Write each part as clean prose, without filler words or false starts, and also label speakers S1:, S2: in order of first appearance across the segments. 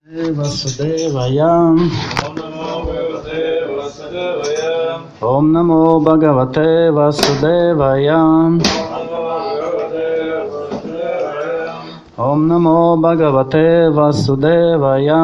S1: Vasudevaya. Om Namo Bhagavate Vasudevaya. Om Namo Bhagavate Vasudevaya.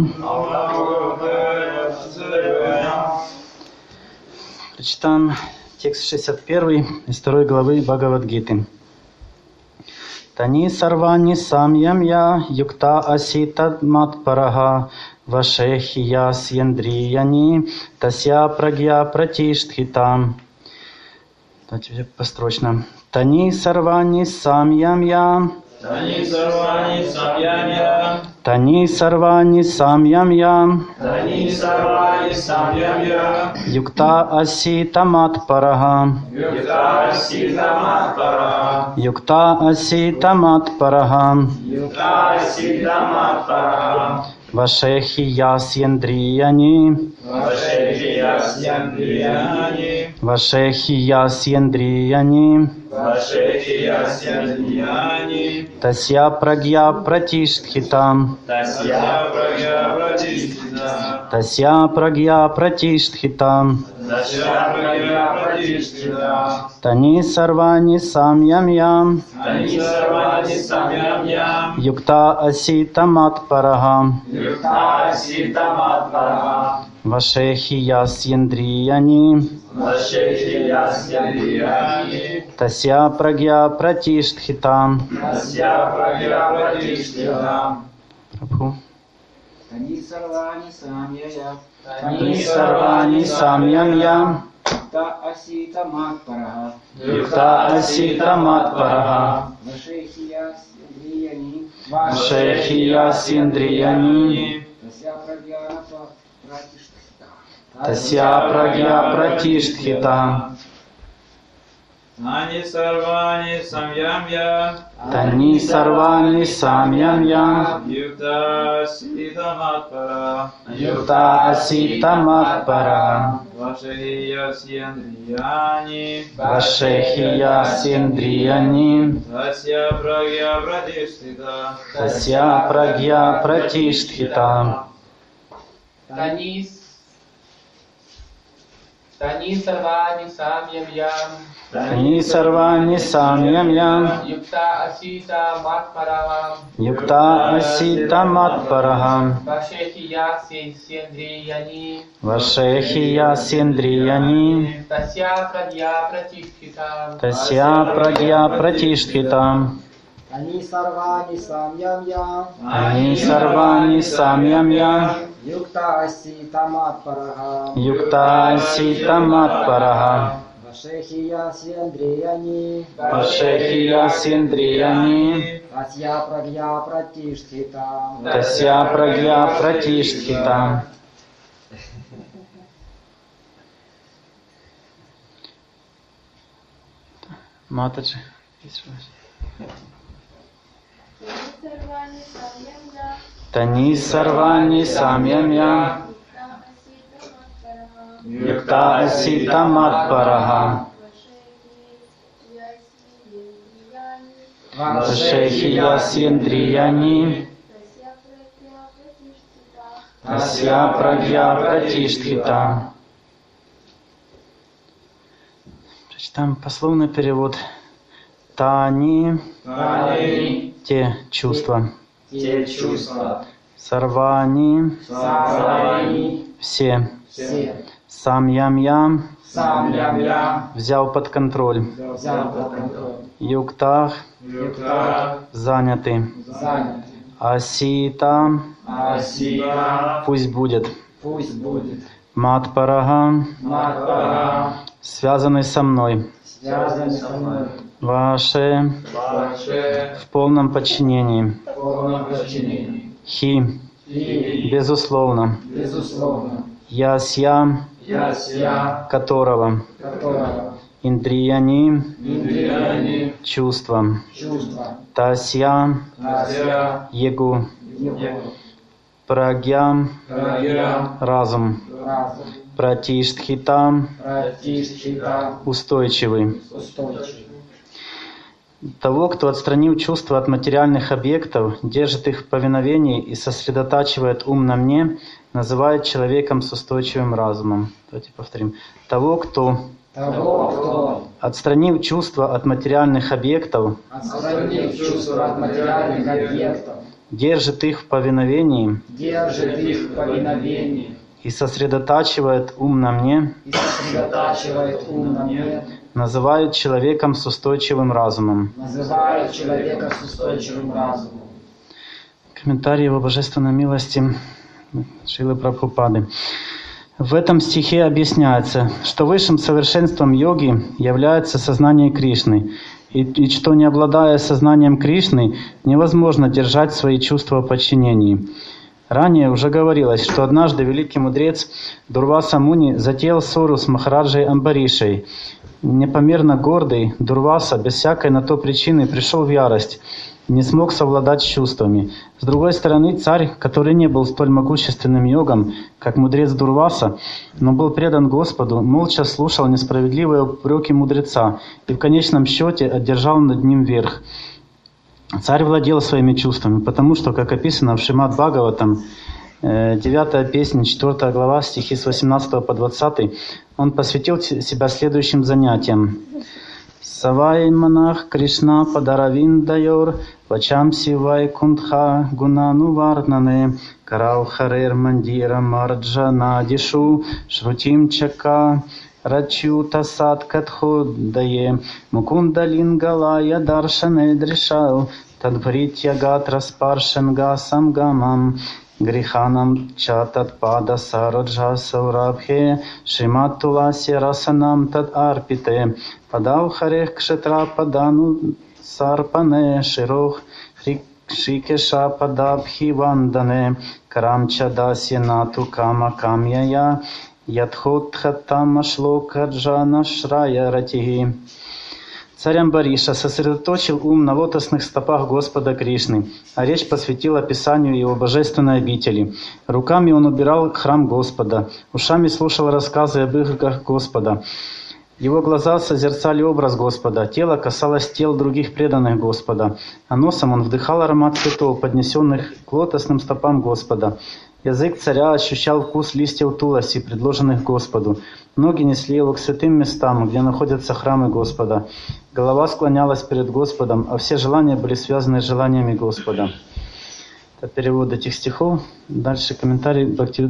S1: Прочитаем текст 61 из 2 главы Бхагавад-гиты. Тани сарвани самьямья юкта асита матпарага вашехия сьяндрияни тася прагья пратиштхитам. Давайте построчно. Тани сарвани самьямья.
S2: Тани сарвани самьямья.
S1: Тани сарвани самьямья.
S2: Тани сарвани самьямья.
S1: Юкта асита матпарага.
S2: Юкта асита матпарага.
S1: Юкта асита матпарага.
S2: Юкта асита матпарага.
S1: Вашехия сьяндрияни.
S2: Вашехия сьяндрияни.
S1: Вашехия сьяндрияни.
S2: Вашехия сьяндрияни.
S1: Тасья прагья пратиштхитам.
S2: Тасья прагья пратиштхитам.
S1: Тасья прагья пратиштхитам.
S2: Тасья прагья пратиштхитам.
S1: Тани сарвани самьямьям.
S2: Тани сарвани самьямья.
S1: Юкта асита матпарага.
S2: Юкта асита матпарага.
S1: Вашехия сьяндрияни.
S2: Вашехия сьяндрияни.
S1: Тасья прагья пратиштхитам.
S2: Тасья прагья пратиштхитам.
S1: Прабху.
S3: Тани сарвани самьяя.
S1: Тани сарвани самьямья.
S3: Юкта асита матпарага.
S1: Юкта асита матпарага.
S3: Вашехия сьяндрияни.
S1: Вашехия сьяндрияни.
S3: Тасья прагья пратиштхита.
S1: Тасья прагья пратиштхита.
S2: Тани сарвани самьямья.
S1: Тани сарвани самьямья.
S2: Юкта асита матпарага.
S1: Юкта асита матпарага.
S2: Вашехия сьяндрияни.
S1: Вашехия сьяндрияни.
S2: Тасья прагья пратиштхита.
S1: Тасья прагья пратиштхита.
S4: Тани сарвани самьямья.
S1: Тани сарвани самьямья.
S4: Юкта асита матпарага.
S1: Юкта асита матпарага.
S4: Вашехия сьяндрияни.
S1: Вашехия сьяндрияни.
S4: Тасья прагья пратиштхита.
S1: Тасья прагья пратиштхита.
S3: Тани сарвани самьямья.
S1: Тани сарвани самьямья.
S3: Юкта асита матпарага.
S1: Юкта асита матпарага.
S3: Вашехия сьяндрияни.
S1: Вашехия сьяндрияни.
S3: Тасья прагья пратиштхита.
S1: Тасья прагья пратиштхита. Матаджи. Тани сарвани самьямья. Юкта асита матпарага. Вашехия сьяндрияни. Тасья прагья пратиштхита. Прочитаем пословный перевод. Тани.
S2: Тани.
S1: Те чувства.
S2: Те чувства.
S1: Сарвани.
S2: Сарвани.
S1: Все.
S3: Все.
S1: Самьямья.
S2: Самьямья.
S1: Взял под контроль.
S3: Взял под контроль.
S1: Юктах.
S2: Юкта.
S1: Заняты.
S3: Занят.
S1: Асита.
S2: Асита.
S1: Пусть будет.
S3: Пусть будет.
S1: Матпарага.
S2: Матпарага.
S1: Связанный со мной.
S3: Связан со мной.
S1: Ваше.
S2: Ваше.
S1: В полном подчинении.
S3: В полном подчинении.
S1: Хи.
S3: И,
S1: Безусловно.
S3: безусловно,
S1: Ясья.
S2: Ясья.
S1: Которого.
S3: которого
S1: Индрияни.
S2: Индрияни.
S1: Чувства.
S3: чувства,
S1: Тасья.
S2: Тасья.
S1: Егу.
S3: его
S1: Прагья.
S2: Прагья.
S1: Разум.
S3: разум,
S1: Пратиштхита.
S3: пратиштхита,
S1: Устойчивый.
S3: устойчивый.
S1: Того, кто, отстранив чувства от материальных объектов, держит их в повиновении и сосредотачивает ум на мне, называют человеком с устойчивым разумом. Давайте повторим. Того, кто, отстранив чувства от материальных объектов, держит их в повиновении и сосредотачивает ум на мне, называют человеком с устойчивым разумом. Комментарий его божественной милости Шрилы Прабхупады. В этом стихе объясняется, что высшим совершенством йоги является сознание Кришны, и что, не обладая сознанием Кришны, невозможно держать свои чувства в подчинении. Ранее уже говорилось, что однажды великий мудрец Дурваса Муни затеял ссору с Махараджей Амбаришей. Непомерно гордый Дурваса без всякой на то причины пришел в ярость, не смог совладать с чувствами. С другой стороны, царь, который не был столь могущественным йогом, как мудрец Дурваса, но был предан Господу, молча слушал несправедливые упреки мудреца и в конечном счете одержал над ним верх. Царь владел своими чувствами, потому что, как описано в Шримад Бхагаватам, 9 песня, 4 глава, стихи с 18 по 20, он посвятил себя следующим занятиям. Савай монах Кришна Падаравиндайор Вачам Сивай Кундха Гунану Варнане Карау Харер Мандира Марджана Дишу Шрутим Чака Рачута Садкатхо Дае Мукундалингалая Даршане Дришау Тадбритья Гатра Спаршенга Самгамам Гриханам Чатат Пада Сараджа Саурабхе Шримат Туласи Расанам Тад Арпите Падав Харех Кшетра Падану Сарпане Широх Шикеша Падабхи Вандане Карамча Даси Нату Кама Камьяя Ядхот Хаттама Шлока Джана Шрая Ратиги. Царь Амбариша сосредоточил ум на лотосных стопах Господа Кришны, а речь посвятил описанию его божественной обители. Руками он убирал храм Господа, ушами слушал рассказы об играх Господа. Его глаза созерцали образ Господа, тело касалось тел других преданных Господа, а носом он вдыхал аромат цветов, поднесенных к лотосным стопам Господа. Язык царя ощущал вкус листьев туласи, предложенных Господу. Ноги несли его к святым местам, где находятся храмы Господа. Голова склонялась перед Господом, а все желания были связаны с желаниями Господа. Это перевод этих стихов. Дальше комментарий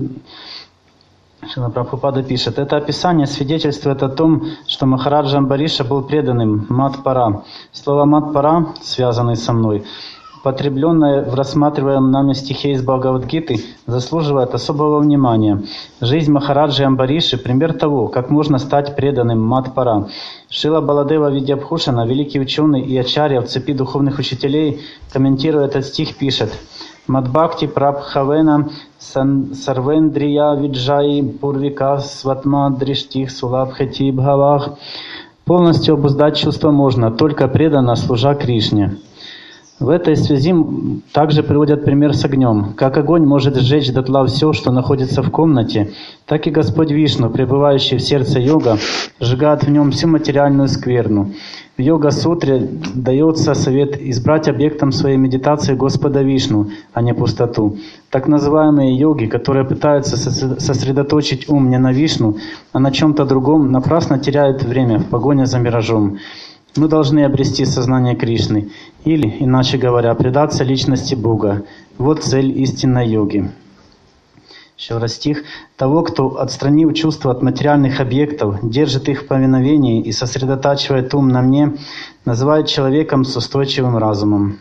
S1: Шрила Прабхупада пишет. Это описание свидетельствует о том, что Махараджа Амбариша был преданным Мат-Пара. Слово Мат-Пара, связанный со мной, употребленное в рассматриваемом нами стихе из Бхагавад-гиты, заслуживает особого внимания. Жизнь Махараджи Амбариши – пример того, как можно стать преданным Мат-Пара. Шрила Баладева Видьябхушана, великий ученый и ачарья в цепи духовных учителей, комментируя этот стих, пишет: Мадбхакти Прабхавена Сарвендрия Виджаи Пурвика Сватма Дриштих Сулабхати Бхавах. Полностью обуздать чувства можно, только преданно служа Кришне. В этой связи также приводят пример с огнем. Как огонь может сжечь дотла все, что находится в комнате, так и Господь Вишну, пребывающий в сердце йога, сжигает в нем всю материальную скверну. В йога-сутре дается совет избрать объектом своей медитации Господа Вишну, а не пустоту. Так называемые йоги, которые пытаются сосредоточить ум не на Вишну, а на чем-то другом, напрасно теряют время в погоне за миражом. Мы должны обрести сознание Кришны, или, иначе говоря, предаться личности Бога. Вот цель истинной йоги. Еще раз стих. Того, кто, отстранив чувства от материальных объектов, держит их в повиновении и сосредотачивает ум на мне, называют человеком с устойчивым разумом.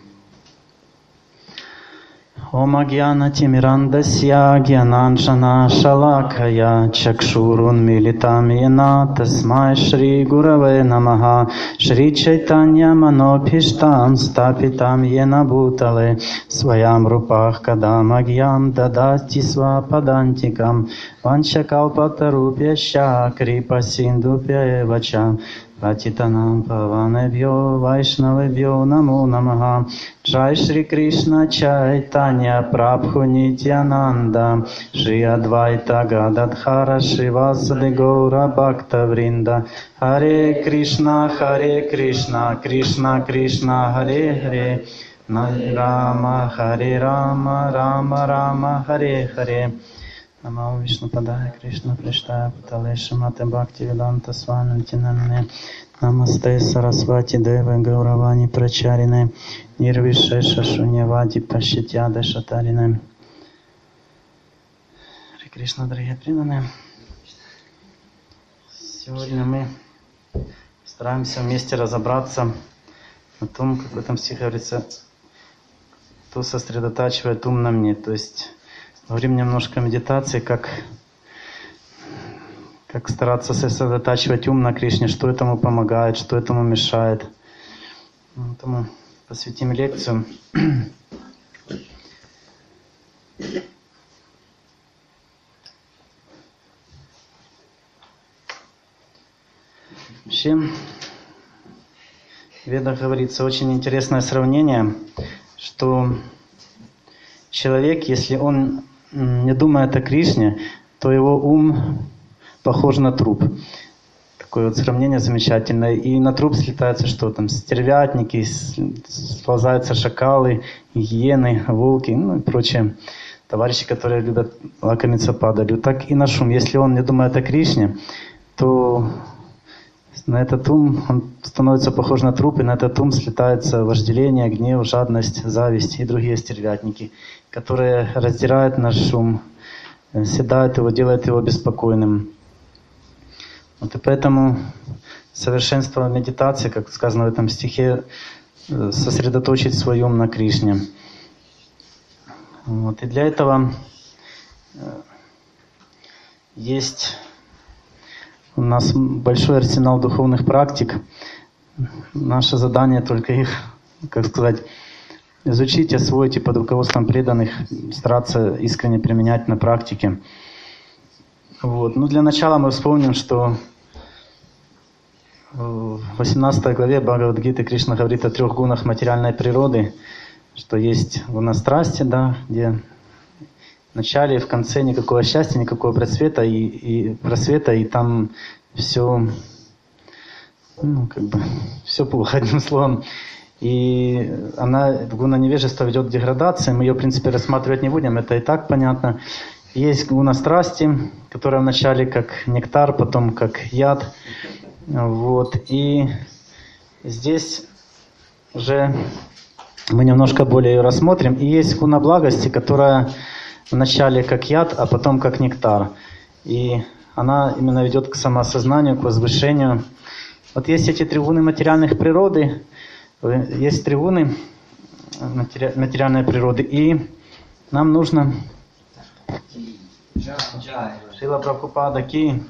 S1: Om Agyanati Mirandasya Gyananjana Shalakaya Chakshurun Militam Yena Tasmai Shri Gurave Namaha Shri Chaitanya Manopishtam Stapitam Yena Bhutale Swayam Rupach Kadam Agyam Dadati Swapadantikam Vanchakalpatarupyasya Kripa Sindhupya Evacha Patitanam Pavanebhyo Vaishnavebhyo Namo Namaha. Jai Shri Krishna Chaitanya Prabhu Nityananda Shri Advaita Gadadhara Srivasadi Gaura Bhakta Vrinda. Hare Krishna Krishna Krishna Hare Hare Rama Hare Rama Rama Rama Hare Hare. Namo Vishnu Padaya Krishna Prishtaya Putale Shrimate Bhakti Vedanta Swami Nityanamane. Namaste Saraswati Deva Gauravani Pracharine Nirvishesha Шуньявади Пашитьяда Шатарine. Харе Кришна, дорогие преданные. Сегодня мы стараемся вместе разобраться на том, как в этом стихе говорится, кто сосредотачивает ум на мне. То есть говорим немножко о медитации, как стараться сосредотачивать ум на Кришне, что этому помогает, что этому мешает. Поэтому посвятим лекцию. Вообще, в Ведах говорится очень интересное сравнение, что человек, если он не думает о Кришне, то его ум похож на труп. Такое вот сравнение замечательное. И на труп слетаются что там? Стервятники, сползаются шакалы, гиены, волки, ну и прочие товарищи, которые любят лакомиться падалью. Так и наш ум. Если он не думает о Кришне, то на этот ум он становится похож на труп, и на этот ум слетаются вожделение, гнев, жадность, зависть и другие стервятники, которые раздирают наш ум, седают его, делают его беспокойным. Вот и поэтому совершенство медитации, как сказано в этом стихе, сосредоточить свой ум на Кришне. Вот. И для этого есть у нас большой арсенал духовных практик. Наше задание только их, как сказать, изучить, освоить и под руководством преданных стараться искренне применять на практике. Вот. Ну, для начала мы вспомним, что в 18 главе Бхагавад-гиты Кришна говорит о 3 гунах материальной природы, что есть гуна страсти, да, где в начале и в конце никакого счастья, никакого просвета, и там все, все плохо, одним словом. И она, гуна невежества, ведет к деградации, мы ее, в принципе, рассматривать не будем, это и так понятно. Есть гуна страсти, которая вначале как нектар, потом как яд. Вот. И здесь уже мы немножко более ее рассмотрим. И есть гуна благости, которая вначале как яд, а потом как нектар. И она именно ведет к самоосознанию, к возвышению. Вот есть эти 3 гуны материальных природы, есть 3 гуны материальной природы, и нам нужно... Шрила Прабхупада Ки.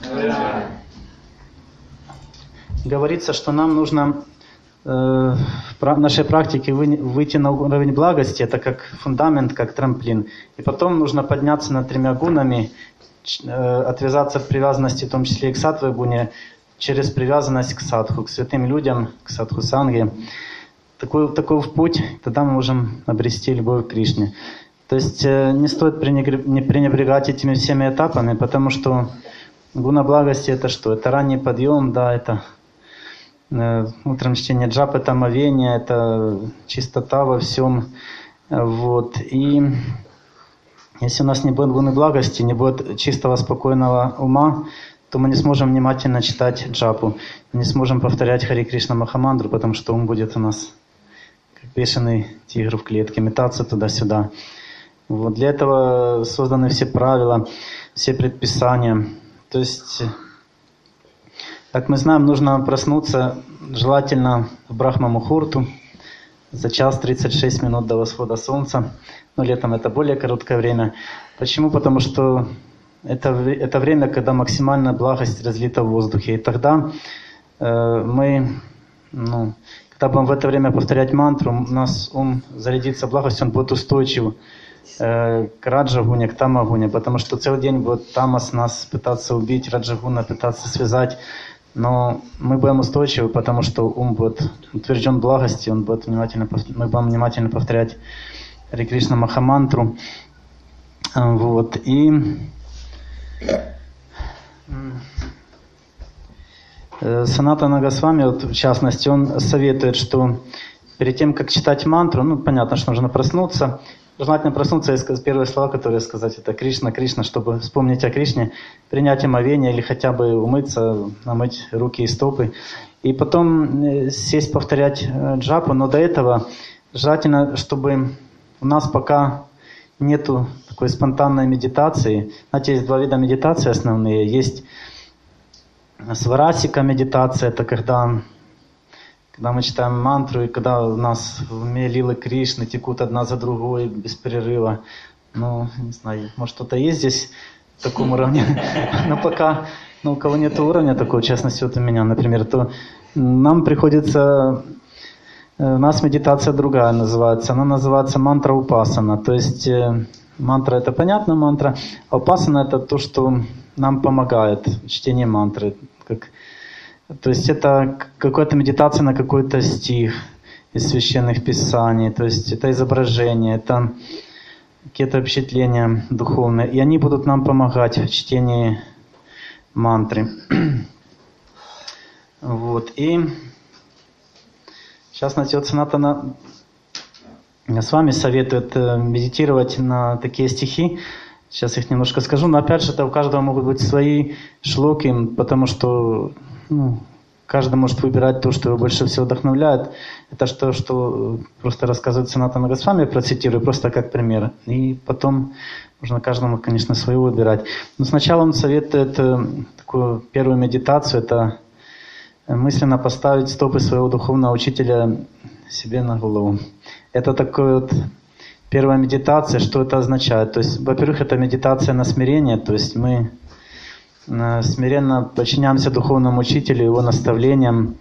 S1: Говорится, что нам нужно в нашей практике выйти на уровень благости, это как фундамент, как трамплин. И потом нужно подняться над 3 гунами, отвязаться от привязанности, в том числе и к саттве гуне, через привязанность к садху, к святым людям, к садху санге. Таков путь, тогда мы можем обрести любовь к Кришне. То есть не стоит пренебрегать этими всеми этапами, потому что гуна благости это что? Это ранний подъем, да, это утром чтение джап, это омовение, это чистота во всем. Вот. И если у нас не будет гуны благости, не будет чистого, спокойного ума, то мы не сможем внимательно читать джапу, не сможем повторять Хари Кришна Махамантру, потому что ум будет у нас как бешеный тигр в клетке, метаться туда-сюда. Вот. Для этого созданы все правила, все предписания. То есть, как мы знаем, нужно проснуться желательно в Брахма-мухурту за 1:36 до восхода солнца. Но летом это более короткое время. Почему? Потому что это время, когда максимальная благость разлита в воздухе. И тогда когда будем в это время повторять мантру, у нас ум зарядится благостью, он будет устойчив к раджагуне, к тамагуне, потому что целый день будет тамас нас пытаться убить, раджагуна пытаться связать, Но мы будем устойчивы, потому что ум будет утвержден благостью, он будет мы будем внимательно повторять Харе Кришна Махамантру. Вот. И Санатана Госвами, вот, в частности, он советует, что перед тем, как читать мантру, ну, понятно, что нужно проснуться. Желательно проснуться и сказать первые слова, которые сказать, это Кришна, Кришна, чтобы вспомнить о Кришне, принять омовение или хотя бы умыться, намыть руки и стопы. И потом сесть повторять джапу, но до этого желательно, чтобы у нас пока нету такой спонтанной медитации. Знаете, есть два вида медитации основные. Есть сварасика медитация, это когда мы читаем мантру, и когда у нас в уме лилы Кришны текут одна за другой без перерыва. Ну, не знаю, может кто-то есть здесь в таком уровне, но пока, у кого нет уровня такого, в частности, вот у меня, например, то нам приходится, у нас медитация другая называется, она называется мантра упасана, то есть мантра это понятно, мантра, а упасана это то, что нам помогает в чтении мантры, то есть это какая-то медитация на какой-то стих из священных писаний, то есть это изображение, это какие-то впечатления духовные, и они будут нам помогать в чтении мантры. Вот, и в частности, вот Санатана с вами советует медитировать на такие стихи. Сейчас их немножко скажу, но опять же, это у каждого могут быть свои шлоки, потому что каждый может выбирать то, что его больше всего вдохновляет. Это что просто рассказывает Санатана Госвами, процитирую просто как пример. И потом можно каждому, конечно, свое выбирать. Но сначала он советует такую первую медитацию, это мысленно поставить стопы своего духовного учителя себе на голову. Это такой вот первая медитация, что это означает? То есть, во-первых, это медитация на смирение, то есть мы смиренно подчиняемся духовному учителю, его наставлениям.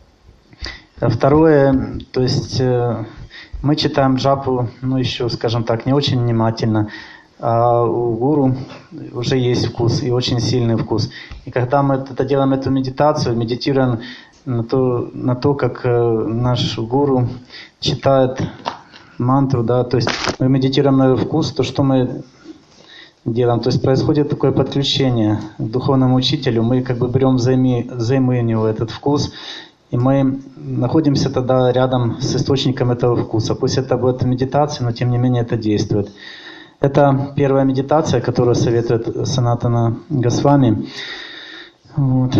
S1: Второе, то есть мы читаем джапу, еще, скажем так, не очень внимательно, а у гуру уже есть вкус, и очень сильный вкус. И когда мы делаем эту медитацию, медитируем на то, как наш гуру читает мантру, да, то есть мы медитируем на вкус, то, что мы делаем. То есть происходит такое подключение к духовному учителю, мы как бы берем взаймы у него этот вкус, и мы находимся тогда рядом с источником этого вкуса. Пусть это будет медитация, но тем не менее это действует. Это первая медитация, которую советует Санатана Госвами. Вот.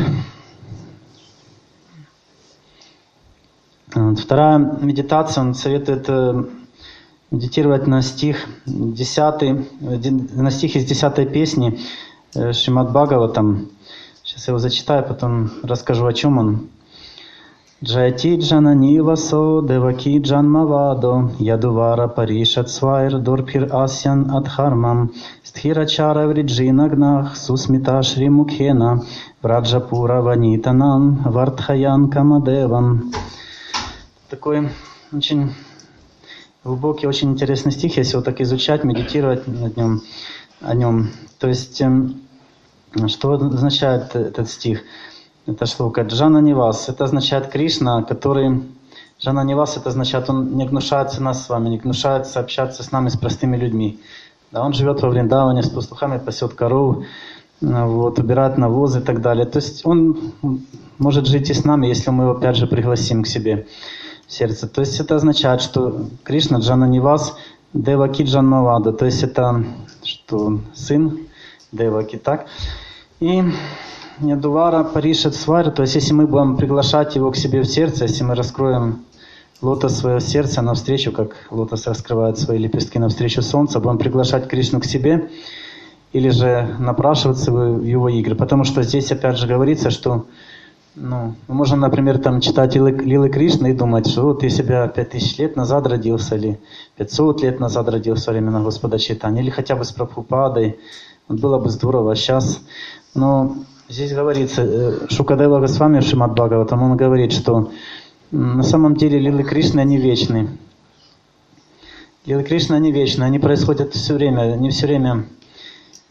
S1: Вторая медитация, он советует медитировать на стих 10, на стих из 10 песни Шримад Бхагаватам. Сейчас я его зачитаю, потом расскажу, о чем он. Джаяти джанани васо деваки джанмавадо ядувара паришат свайр дорпир асян адхармам стхирачара вриджинагнах сусмита шримукхена враджапура ванитанам вардхаян камадевам. Такой очень глубокий, очень интересный стих, если его так изучать, медитировать о нем. То есть, что означает этот стих? Это шлока Джана Нивас. Это означает Кришна, который... Джана Нивас, это означает, он не гнушается нас с вами, не гнушается общаться с нами, с простыми людьми. Да, он живет во Вриндаване с пастухами, пасет коров, вот, убирает навоз и так далее. То есть он может жить и с нами, если мы его опять же пригласим к себе в сердце. То есть это означает, что Кришна Джана Нивас Деваки Джанмавада. То есть это что сын Деваки, так? И Ядувара Паришат Свари, то есть если мы будем приглашать его к себе в сердце, если мы раскроем лотос своего сердца навстречу, как лотос раскрывает свои лепестки навстречу солнцу, будем приглашать Кришну к себе, или же напрашиваться в его игры. Потому что здесь опять же говорится, что мы можем, например, там читать Лилы Кришны и думать, что вот я себя 5000 лет назад родился, или 500 лет назад родился во времена Господа Чайтаньи, или хотя бы с Прабхупадой. Вот было бы здорово сейчас. Но здесь говорится, Шукадева Госвами в Шримад Бхагаватам, он говорит, что на самом деле Лилы Кришны, они вечны. Лилы Кришны, они вечны, они происходят все время, они все время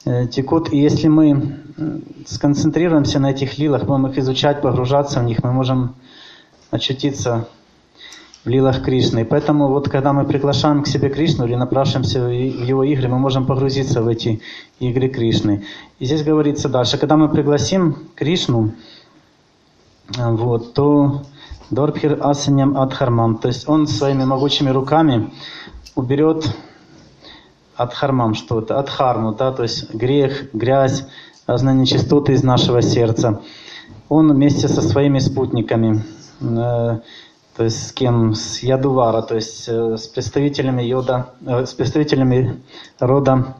S1: текут. И если мы сконцентрируемся на этих лилах, будем их изучать, погружаться в них, мы можем очутиться в лилах Кришны. И поэтому вот когда мы приглашаем к себе Кришну или напрашиваемся в его игры, мы можем погрузиться в эти игры Кришны. И здесь говорится дальше, когда мы пригласим Кришну, вот, то Дорбхир Асаньям Адхармам, то есть он своими могучими руками уберет Адхармам что-то, Адхарму, да, то есть грех, грязь, разные нечистоты из нашего сердца. Он вместе со своими спутниками, то есть с кем? С Ядувара, то есть с представителями с представителями рода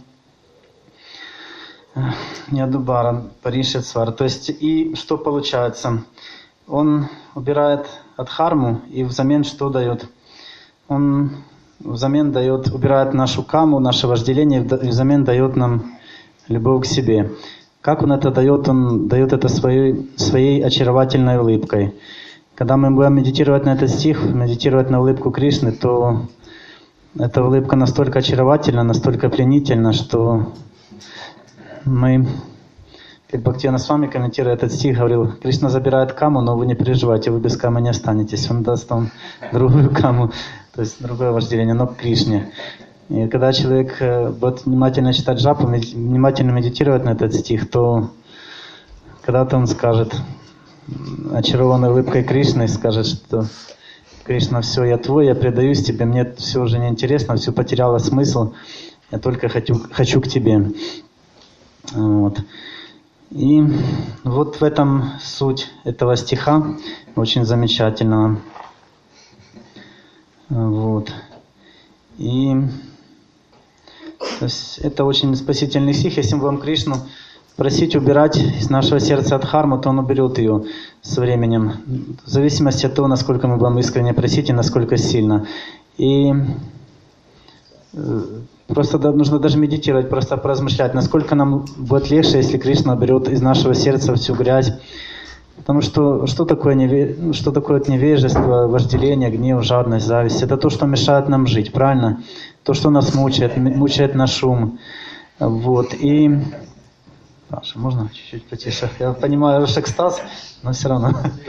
S1: Ядувара, Паришицвар. То есть и что получается? Он убирает Адхарму и взамен что дает? Он взамен убирает нашу каму, наше вожделение, и взамен дает нам любовь к себе. Как он это дает? Он дает это своей очаровательной улыбкой. Когда мы будем медитировать на этот стих, медитировать на улыбку Кришны, то эта улыбка настолько очаровательна, настолько пленительна, что мы, как Бхактивинода Свами, комментируя этот стих, говорил: Кришна забирает каму, но вы не переживайте, вы без камы не останетесь. Он даст вам другую каму, то есть другое вожделение, но к Кришне. И когда человек будет внимательно читать джапу, внимательно медитировать на этот стих, то когда-то он скажет, очарованной улыбкой Кришны, скажет, что Кришна, все, я твой, я предаюсь тебе, мне все уже не интересно, все потеряло смысл, я только хочу к тебе. Вот. И вот в этом суть этого стиха, очень замечательного. Вот. И то есть, это очень спасительный стих. Если мы будем Кришну просить убирать из нашего сердца Адхарму, то он уберет ее со временем. В зависимости от того, насколько мы будем искренне просить и насколько сильно. И просто нужно даже медитировать, просто поразмышлять, насколько нам будет легче, если Кришна уберет из нашего сердца всю грязь. Потому что что такое невежество, вожделение, гнев, жадность, зависть? Это то, что мешает нам жить, правильно? То, что нас мучает наш ум. Вот. И Паша, можно чуть-чуть потише? Я понимаю, ваш экстаз, но все равно.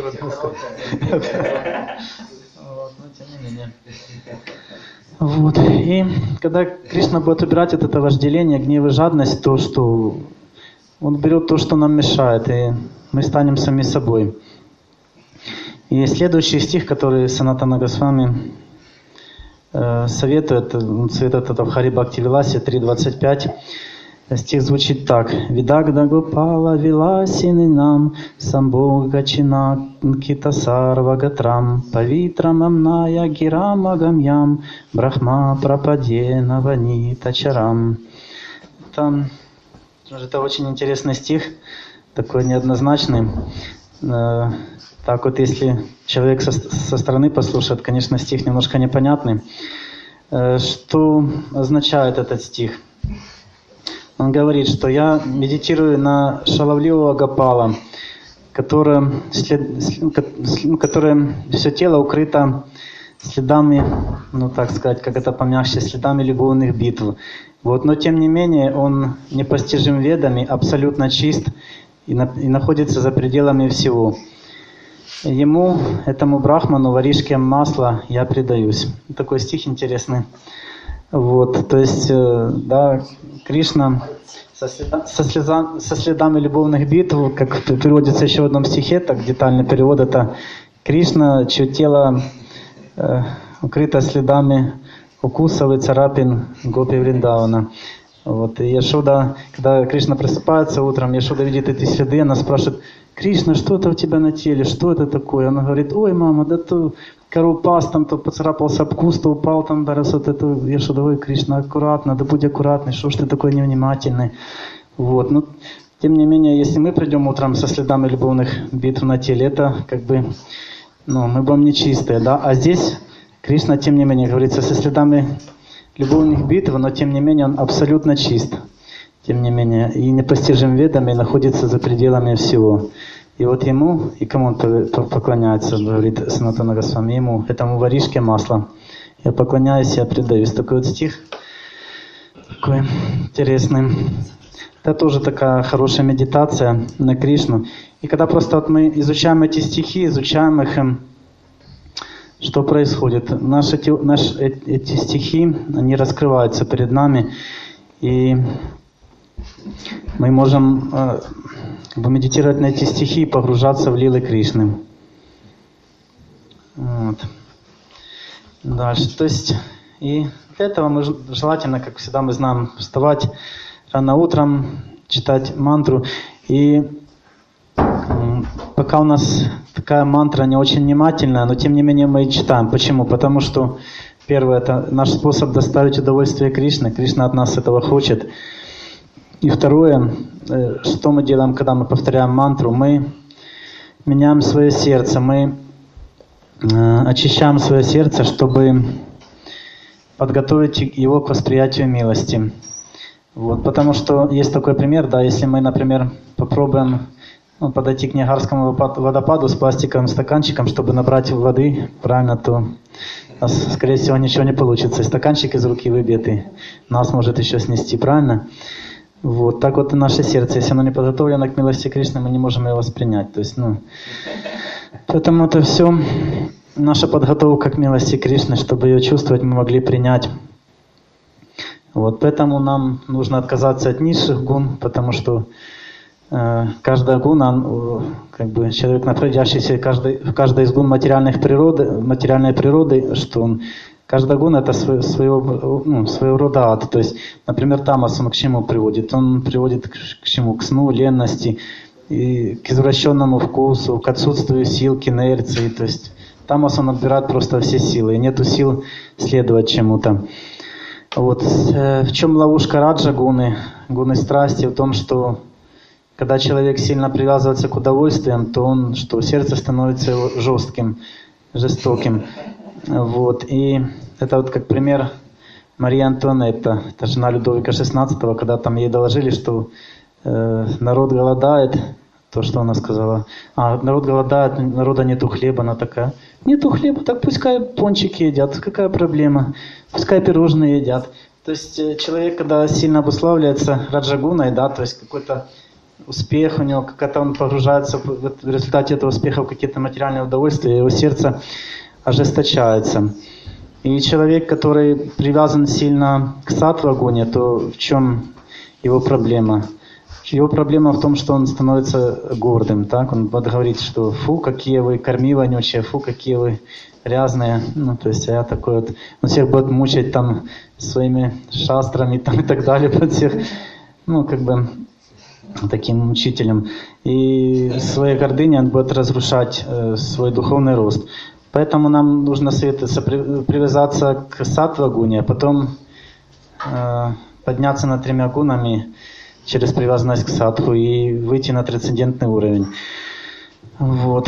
S1: Вот. И когда Кришна будет убирать это вожделение, гнев и жадность, то, что он берет то, что нам мешает, и мы станем сами собой. И следующий стих, который Санатана Госвами советует это в Хари Бхакти Виласе 3.25. Стих звучит так. Видагда Гопала Виласини нам Самбога Чинакита Сарвагатрам Павитрам Амная Гирама Гамьям Брахма Прападе Наванита Чарам. Это очень интересный стих, такой неоднозначный. Так вот, если человек со стороны послушает, конечно, стих немножко непонятный. Что означает этот стих? Он говорит, что я медитирую на шаловливого Гопала, которое все тело укрыто следами, так сказать, как это помягче, следами любовных битв. Вот, но тем не менее он непостижим ведами, абсолютно чист и находится за пределами всего. Ему, этому Брахману, варишке масла, я предаюсь. Такой стих интересный. Вот, то есть, да, Кришна со следами любовных битв, как переводится еще в одном стихе, так детальный перевод, это Кришна, чье тело укрыто следами укусов и царапин Гопи Вриндавана. Вот, и Яшода, когда Кришна просыпается утром, Яшода видит эти следы, она спрашивает: Кришна, что это у тебя на теле, что это такое? Она говорит: ой, мама, да то коропас там, то поцарапался об куст, то упал там, да раз вот это. Яшода: ой, Кришна, аккуратно, да будь аккуратный, что ж ты такой невнимательный. Вот, но тем не менее, если мы придем утром со следами любовных битв на теле, это как бы, мы будем нечистые, да, а здесь Кришна, тем не менее, говорится, со следами любовных битв, но тем не менее он абсолютно чист. Тем не менее, и непостижим ведами находится за пределами всего. И вот ему, и кому он поклоняется, говорит Санатана Госвами, ему, этому варишке масла. Я поклоняюсь, я предаюсь. Такой вот стих, такой интересный. Это тоже такая хорошая медитация на Кришну. И когда просто вот мы изучаем эти стихи, изучаем их, что происходит? Эти стихи, они раскрываются перед нами, и мы можем медитировать на эти стихи и погружаться в лилы Кришны. Вот. Дальше. То есть, и для этого мы желательно, как всегда мы знаем, вставать рано утром, читать мантру. И пока у нас такая мантра не очень внимательная, но тем не менее мы и читаем. Почему? Потому что первое, это наш способ доставить удовольствие Кришне. Кришна от нас этого хочет. И второе, что мы делаем, когда мы повторяем мантру? Мы меняем свое сердце, мы очищаем свое сердце, чтобы подготовить его к восприятию милости. Вот, потому что есть такой пример, да, если мы, например, попробуем подойти к Ниагарскому водопаду с пластиковым стаканчиком, чтобы набрать воды, правильно, то у нас, скорее всего, ничего не получится. И стаканчик из руки выбьет, и нас может еще снести, правильно? Вот, так вот и наше сердце, если оно не подготовлено к милости Кришны, мы не можем его воспринять. То есть, поэтому это все наша подготовка к милости Кришны, чтобы ее чувствовать, мы могли принять. Вот, поэтому нам нужно отказаться от низших гун, потому что каждая гуна, человек, находящийся в каждой из гун материальной природы, что каждая гуна это своего рода ад. То есть, например, тамас, он к чему приводит? Он приводит к чему? К сну, ленности, и к извращенному вкусу, к отсутствию сил, к инерции. То есть тамас, он отбирает просто все силы, и нету сил следовать чему-то. Вот. В чем ловушка раджа гуны страсти? В том, что когда человек сильно привязывается к удовольствиям, то сердце становится его жестоким. Вот. И это вот как пример Мария Антуанетта, это жена Людовика XVI, когда там ей доложили, что народ голодает, то, что она сказала. Народ голодает, народа нету хлеба, она такая, нету хлеба, так пускай пончики едят, какая проблема, пускай пирожные едят. То есть человек, когда сильно обуславливается раджагуной, да, то есть какой-то успех у него, как-то он погружается в результате этого успеха в какие-то материальные удовольствия, его сердце ожесточается. И человек, который привязан сильно к саттва-гуне, то в чем его проблема? Его проблема в том, что он становится гордым. Так? Он будет говорить, что фу, какие вы корми вонючие, фу, какие вы грязные. То есть я такой вот. Он всех будет мучать там своими шастрами там, и так далее. Под всех, таким учителем. И своей гордыней он будет разрушать свой духовный рост. Поэтому нам нужно советоваться привязаться к саттва-гуне, а потом подняться над 3 гунами через привязанность к садху и выйти на трансцендентный уровень. Вот.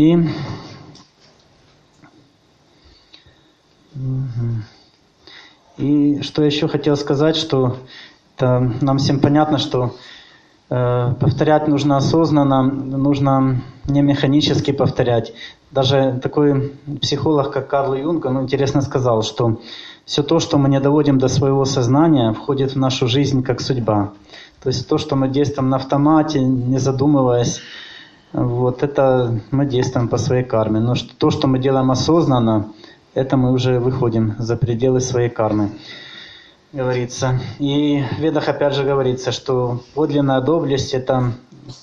S1: И что еще хотел сказать, что это нам всем понятно, что повторять нужно осознанно, нужно не механически повторять. Даже такой психолог, как Карл Юнг, он интересно сказал, что все то, что мы не доводим до своего сознания, входит в нашу жизнь как судьба. То есть то, что мы действуем на автомате, не задумываясь, вот это мы действуем по своей карме. Но то, что мы делаем осознанно, это мы уже выходим за пределы своей кармы, говорится. И в Ведах опять же говорится, что подлинная доблесть это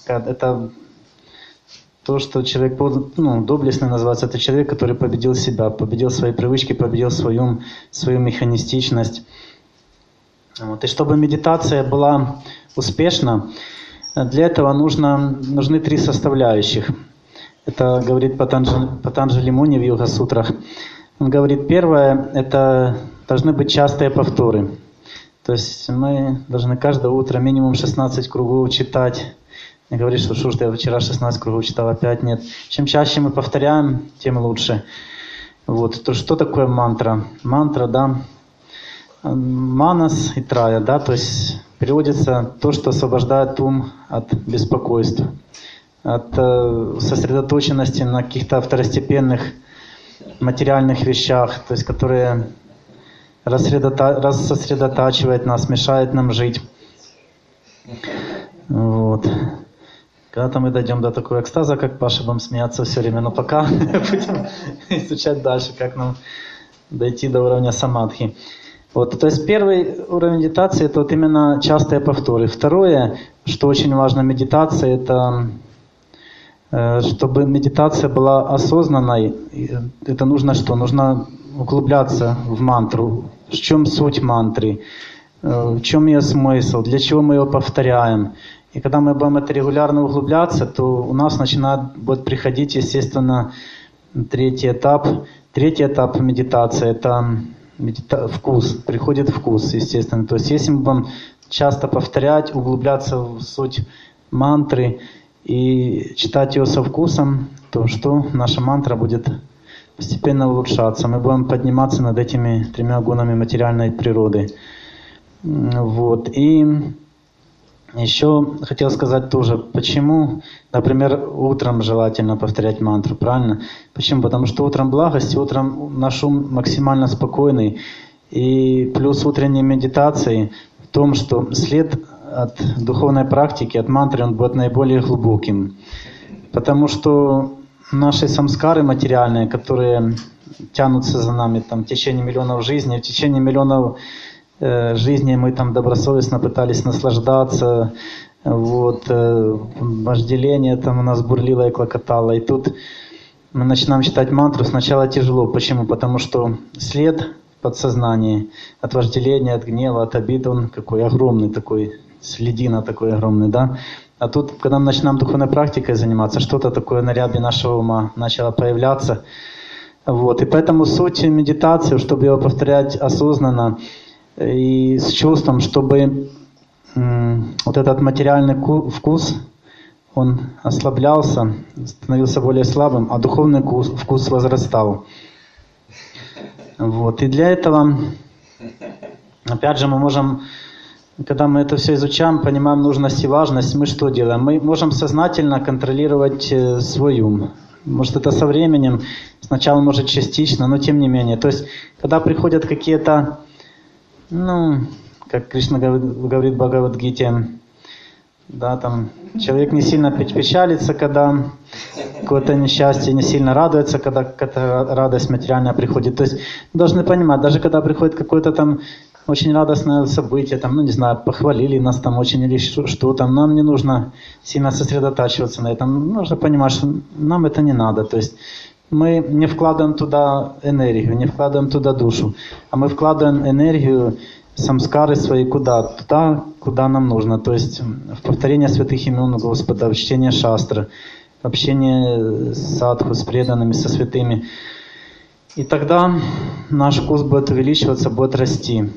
S1: то, что человек доблестный называется, это человек, который победил себя, победил свои привычки, победил свою механистичность. Вот. И чтобы медитация была успешна, для этого нужны 3 составляющих. Это говорит Патанджали Муни в Йога-сутрах. Он говорит, первое, это должны быть частые повторы. То есть мы должны каждое утро минимум 16 кругов читать. Не говорит, что я вчера 16 кругов читал, опять нет. Чем чаще мы повторяем, тем лучше. Вот. То что такое мантра? Мантра, да, манас и трая, да, то есть переводится то, что освобождает ум от беспокойств, от сосредоточенности на каких-то второстепенных материальных вещах, то есть которые рассосредотачивают нас, мешают нам жить. Вот. Когда-то мы дойдем до такого экстаза, как Паша, будем смеяться все время, но пока будем изучать дальше, как нам дойти до уровня самадхи. Вот, то есть первый уровень медитации — это вот именно частые повторы. Второе, что очень важно в медитации, это чтобы медитация была осознанной. Это нужно что? Нужно углубляться в мантру. В чем суть мантры? В чем ее смысл? Для чего мы ее повторяем? И когда мы будем это регулярно углубляться, то у нас будет приходить, естественно, третий этап. Третий этап медитации — это вкус. Приходит вкус, естественно. То есть если мы будем часто повторять, углубляться в суть мантры и читать ее со вкусом, то что наша мантра будет постепенно улучшаться. Мы будем подниматься над этими 3 гунами материальной природы. Вот. И еще хотел сказать тоже, почему, например, утром желательно повторять мантру, правильно? Почему? Потому что утром благость, утром наш ум максимально спокойный. И плюс утренней медитации в том, что след от духовной практики, от мантры, он будет наиболее глубоким. Потому что наши самскары материальные, которые тянутся за нами там, в течение миллионов жизней, в течение миллионов жизни мы там добросовестно пытались наслаждаться, вот, вожделение там у нас бурлило и клокотало. И тут мы начинаем читать мантру, сначала тяжело. Почему? Потому что след в подсознании от вожделения, от гнева, от обиды, он какой огромный такой, следина такой огромный, да? А тут, когда мы начинаем духовной практикой заниматься, что-то такое на рябе нашего ума начало появляться. Вот. И поэтому суть медитации, чтобы ее повторять осознанно, и с чувством, чтобы вот этот материальный вкус, он ослаблялся, становился более слабым, а духовный вкус возрастал. Вот. И для этого, опять же, мы можем, когда мы это все изучаем, понимаем нужность и важность, мы что делаем? Мы можем сознательно контролировать свой ум. Может, это со временем, сначала, может, частично, но тем не менее. То есть, когда приходят какие-то, как Кришна говорит в Бхагавад-гите, да, там человек не сильно печалится, когда какое-то несчастье, не сильно радуется, когда какая-то радость материальная приходит. То есть должны понимать, даже когда приходит какое-то там очень радостное событие, там, не знаю, похвалили нас там очень или что там, нам не нужно сильно сосредотачиваться на этом. Нужно понимать, что нам это не надо. То есть мы не вкладываем туда энергию, не вкладываем туда душу, а мы вкладываем энергию, самскары свои куда? Туда, куда нам нужно. То есть в повторение святых имен Господа, в чтение шастры, в общение с садху, с преданными, со святыми. И тогда наш вкус будет увеличиваться, будет расти.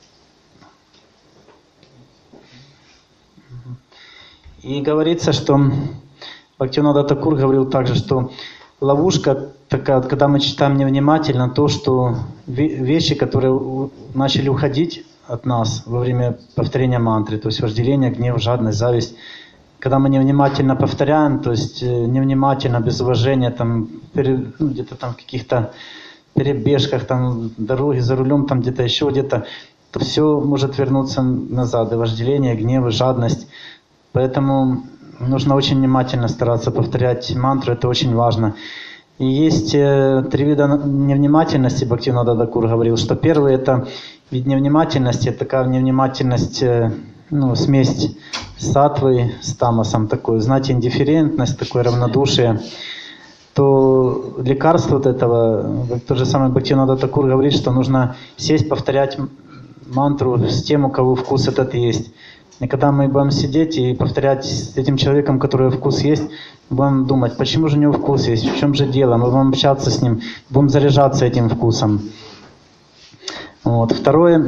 S1: И говорится, что Бхактивинода Такур говорил также, что ловушка такая, когда мы читаем невнимательно, то, что вещи, которые начали уходить от нас во время повторения мантры, то есть вожделение, гнев, жадность, зависть, когда мы невнимательно повторяем, то есть невнимательно, без уважения, там, где-то там в каких-то перебежках, там, дороги, за рулем, там где-то еще где-то, то все может вернуться назад, и вожделение, и гнев, и жадность. Поэтому нужно очень внимательно стараться повторять мантру, это очень важно. И есть 3 вида невнимательности, Бхактивинода Такур говорил, что первый — это вид невнимательности, такая невнимательность, смесь саттвы с тамасом, такой, знаете, индифферентность, такое равнодушие. То лекарство вот этого, тот же самый Бхактивинода Такур говорит, что нужно сесть, повторять мантру с тем, у кого вкус этот есть. И когда мы будем сидеть и повторять с этим человеком, у которого вкус есть, будем думать, почему же у него вкус есть, в чем же дело, мы будем общаться с ним, будем заряжаться этим вкусом. Вот. Второй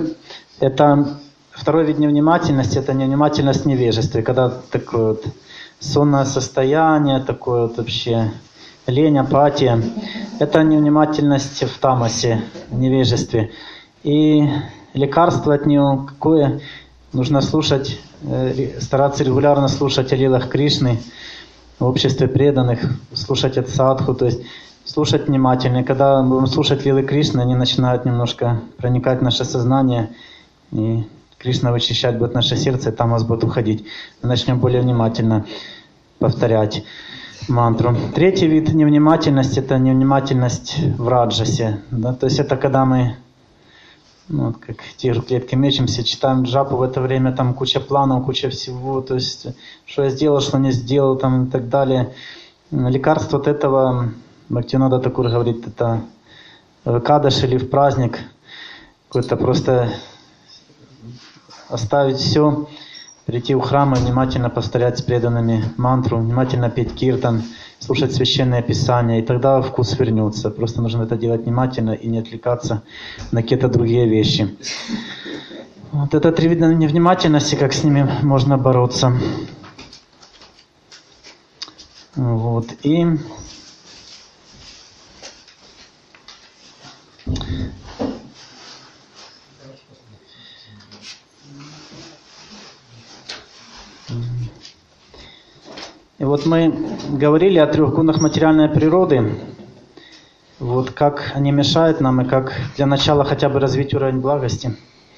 S1: вид невнимательности — это невнимательность в невежестве, когда такое вот сонное состояние, такое вот вообще лень, апатия. Это невнимательность в тамасе, в невежестве. И лекарство от нее какое? Нужно слушать, стараться регулярно слушать о лилах Кришны в обществе преданных, слушать от садху, то есть слушать внимательно. И когда мы будем слушать лилы Кришны, они начинают немножко проникать в наше сознание, и Кришна вычищать будет наше сердце, и там вас будет уходить. Мы начнем более внимательно повторять мантру. Третий вид невнимательности — это невнимательность в раджасе. Да? То есть это когда мы, ну, как тигр в клетке мечемся, читаем джапу, в это время там куча планов, куча всего, то есть что я сделал, что не сделал, там, и так далее. Лекарство от этого, Бхактивинода Тхакур говорит, это в Экадаши или в праздник какой-то просто оставить все, прийти в храм и внимательно повторять с преданными мантру, внимательно петь киртан, слушать священное писание, и тогда вкус вернется. Просто нужно это делать внимательно и не отвлекаться на какие-то другие вещи. Вот это 3 вида невнимательности, как с ними можно бороться. Вот. И вот мы говорили о 3 гунах материальной природы, вот как они мешают нам и как для начала хотя бы развить уровень благости.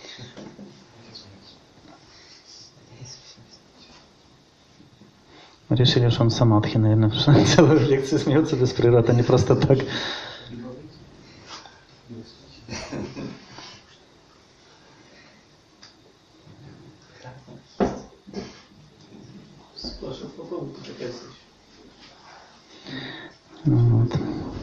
S1: Мы решили, что он самадхи, наверное, потому что целую лекцию смеется без природы, а не просто так. Вот.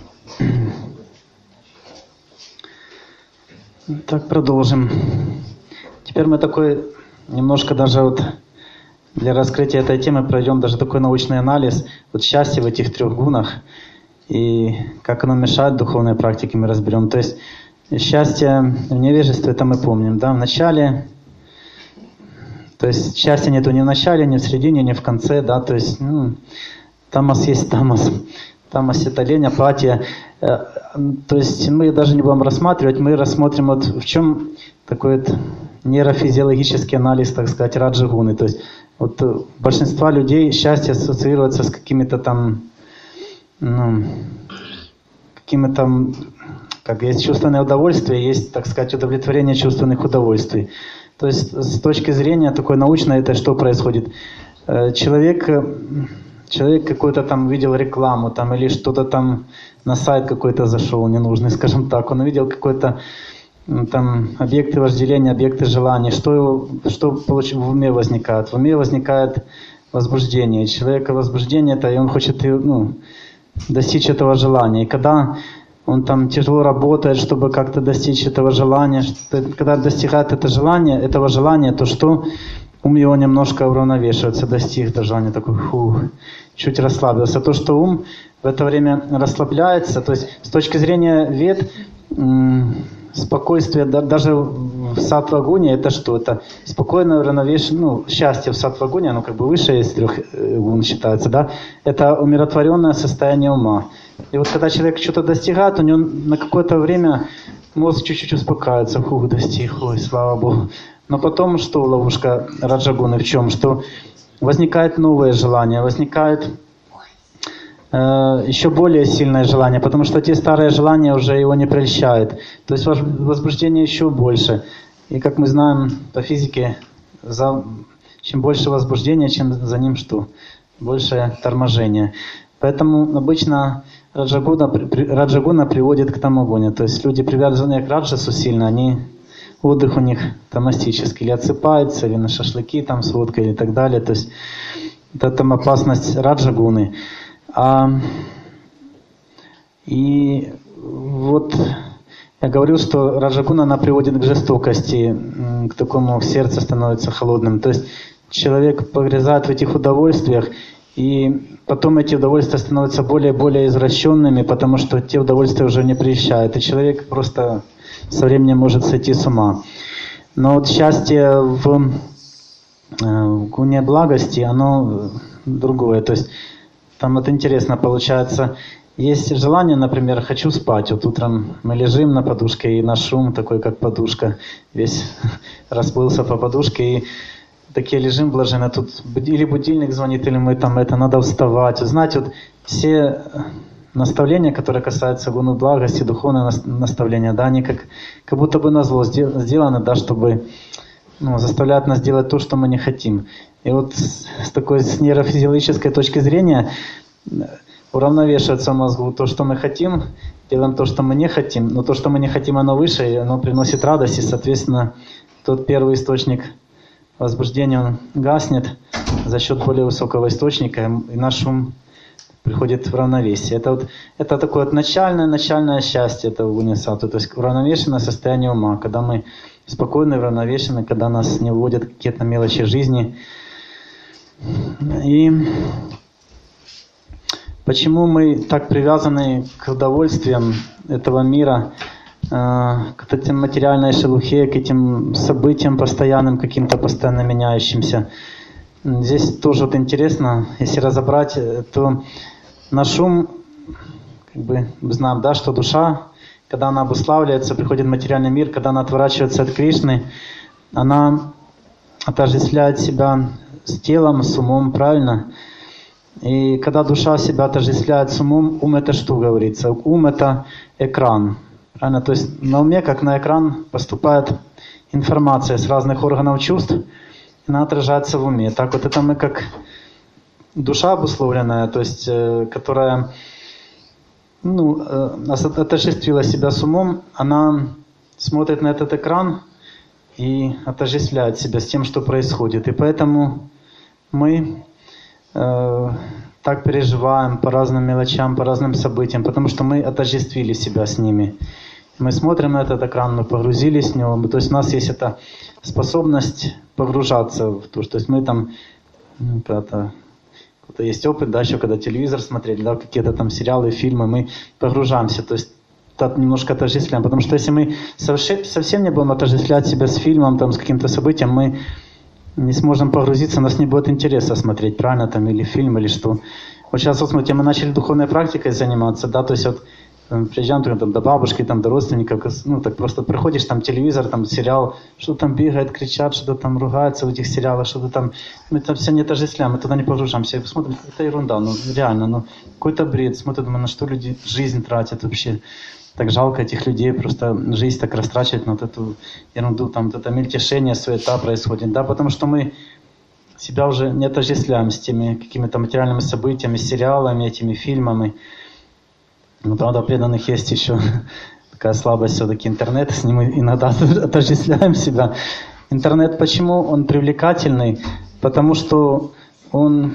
S1: Так, продолжим. Теперь мы такой немножко даже вот для раскрытия этой темы пройдем даже такой научный анализ вот счастья в этих 3 гунах и как оно мешает духовной практике, мы разберем. То есть счастье в невежестве, это мы помним, да, в начале. То есть счастья нету ни в начале, ни в середине, ни в конце, да, то есть тамас есть тамас. Тамас — это лень, апатия. То есть мы даже не будем рассматривать, мы рассмотрим вот в чем такой вот нейрофизиологический анализ, так сказать, раджа-гуны. То есть вот у большинства людей счастье ассоциируется с какими-то там, как есть чувственное удовольствие, есть, так сказать, удовлетворение чувственных удовольствий. То есть с точки зрения такой научной, это что происходит? Человек какой-то там увидел рекламу там, или что-то там на сайт какой-то зашел ненужный, скажем так. Он увидел какой-то там объекты вожделения, объекты желаний. Что в уме возникает? В уме возникает возбуждение. У человека возбуждение это, и он хочет достичь этого желания. И когда он там тяжело работает, чтобы как-то достичь этого желания, когда достигает этого желания, то что? Ум его немножко уравновешивается, достиг до желания, такой чуть расслабился. То, что ум в это время расслабляется, то есть с точки зрения вед, спокойствие даже в саттва-гуне это что? Это спокойное уравновешенное, счастье в саттва-гуне, оно как бы выше из 3 гун считается, да? Это умиротворенное состояние ума. И вот когда человек что-то достигает, у него на какое-то время мозг чуть-чуть успокаивается, достиг, слава Богу. Но потом что ловушка раджа-гуны в чем? Что возникает новое желание, возникает еще более сильное желание, потому что те старые желания уже его не прельщают. То есть возбуждение еще больше. И как мы знаем по физике, чем больше возбуждения, чем за ним что? Больше торможения. Поэтому обычно раджа-гуна приводит к тамогуне. То есть люди, привязанные к раджасу сильно, отдых у них тамастический, или отсыпаются, или на шашлыки там с водкой и так далее. То есть это там опасность раджа-гуны. И вот я говорил, что раджа-гуна, она приводит к жестокости, к такому сердце становится холодным. То есть человек погрязает в этих удовольствиях, и потом эти удовольствия становятся более и более извращенными, потому что те удовольствия уже не прельщают. И человек просто со временем может сойти с ума. Но вот счастье в гуне благости, оно другое. То есть там вот интересно получается. Есть желание, например, хочу спать. Вот утром мы лежим на подушке, и наш шум такой, как подушка, весь расплылся по подушке, и такие лежим блаженно. Тут или будильник звонит, или мы там надо вставать. Знаете, вот все наставления, которые касаются гуны благости, духовные наставления, да, они как будто бы назло сделаны, да, чтобы заставляют нас делать то, что мы не хотим. И вот с такой с нейрофизиологической точки зрения уравновешивается в мозгу то, что мы хотим, делаем то, что мы не хотим, но то, что мы не хотим, оно выше, и оно приносит радость, и, соответственно, тот первый источник возбуждения, он гаснет за счет более высокого источника, и наш ум приходит в равновесие. Это такое вот начальное счастье этого универсата, то есть уравновешенное состояние ума, когда мы спокойны, уравновешены, когда нас не уводят какие-то мелочи жизни. И почему мы так привязаны к удовольствиям этого мира, к этим материальной шелухе, к этим событиям постоянным, каким-то постоянно меняющимся? Здесь тоже вот интересно, если разобрать, то наш ум, мы знаем, да, что душа, когда она обуславливается, приходит в материальный мир, когда она отворачивается от Кришны, она отождествляет себя с телом, с умом, правильно? И когда душа себя отождествляет с умом, ум это что говорится? Ум это экран, правильно? То есть на уме, как на экран, поступает информация с разных органов чувств, и она отражается в уме. Так вот это мы как душа обусловленная, то есть которая отождествила себя с умом, она смотрит на этот экран и отождествляет себя с тем, что происходит. И поэтому мы так переживаем по разным мелочам, по разным событиям, потому что мы отождествили себя с ними. Мы смотрим на этот экран, мы погрузились в него. То есть у нас есть эта способность погружаться в то, что есть мы там когда-то есть опыт, да, еще когда телевизор смотрели, да, какие-то там сериалы, фильмы, мы погружаемся, то есть немножко отождествляем, потому что если мы совсем не будем отождествлять себя с фильмом, там, с каким-то событием, мы не сможем погрузиться, у нас не будет интереса смотреть, правильно, там, или фильм, или что. Вот сейчас, вот смотрите, мы начали духовной практикой заниматься, да, то есть вот приезжаем там, до бабушки, там, до родственников, так просто приходишь, там телевизор, там сериал, что там бегает, кричат, что-то там ругаются в этих сериалах, что-то там, мы там все не отождествляем, мы туда не погружаемся, смотрим, это ерунда, реально, какой-то бред, смотрим, думаю, на что люди жизнь тратят вообще, так жалко этих людей, просто жизнь так растрачивать на вот эту ерунду, там, вот это мельтешение, суета происходит, да, потому что мы себя уже не отождествляем с теми какими-то материальными событиями, сериалами, этими фильмами. Но правда, преданных есть еще такая слабость все-таки интернет, с ним мы иногда отождествляем себя. Интернет почему? Он привлекательный, потому что он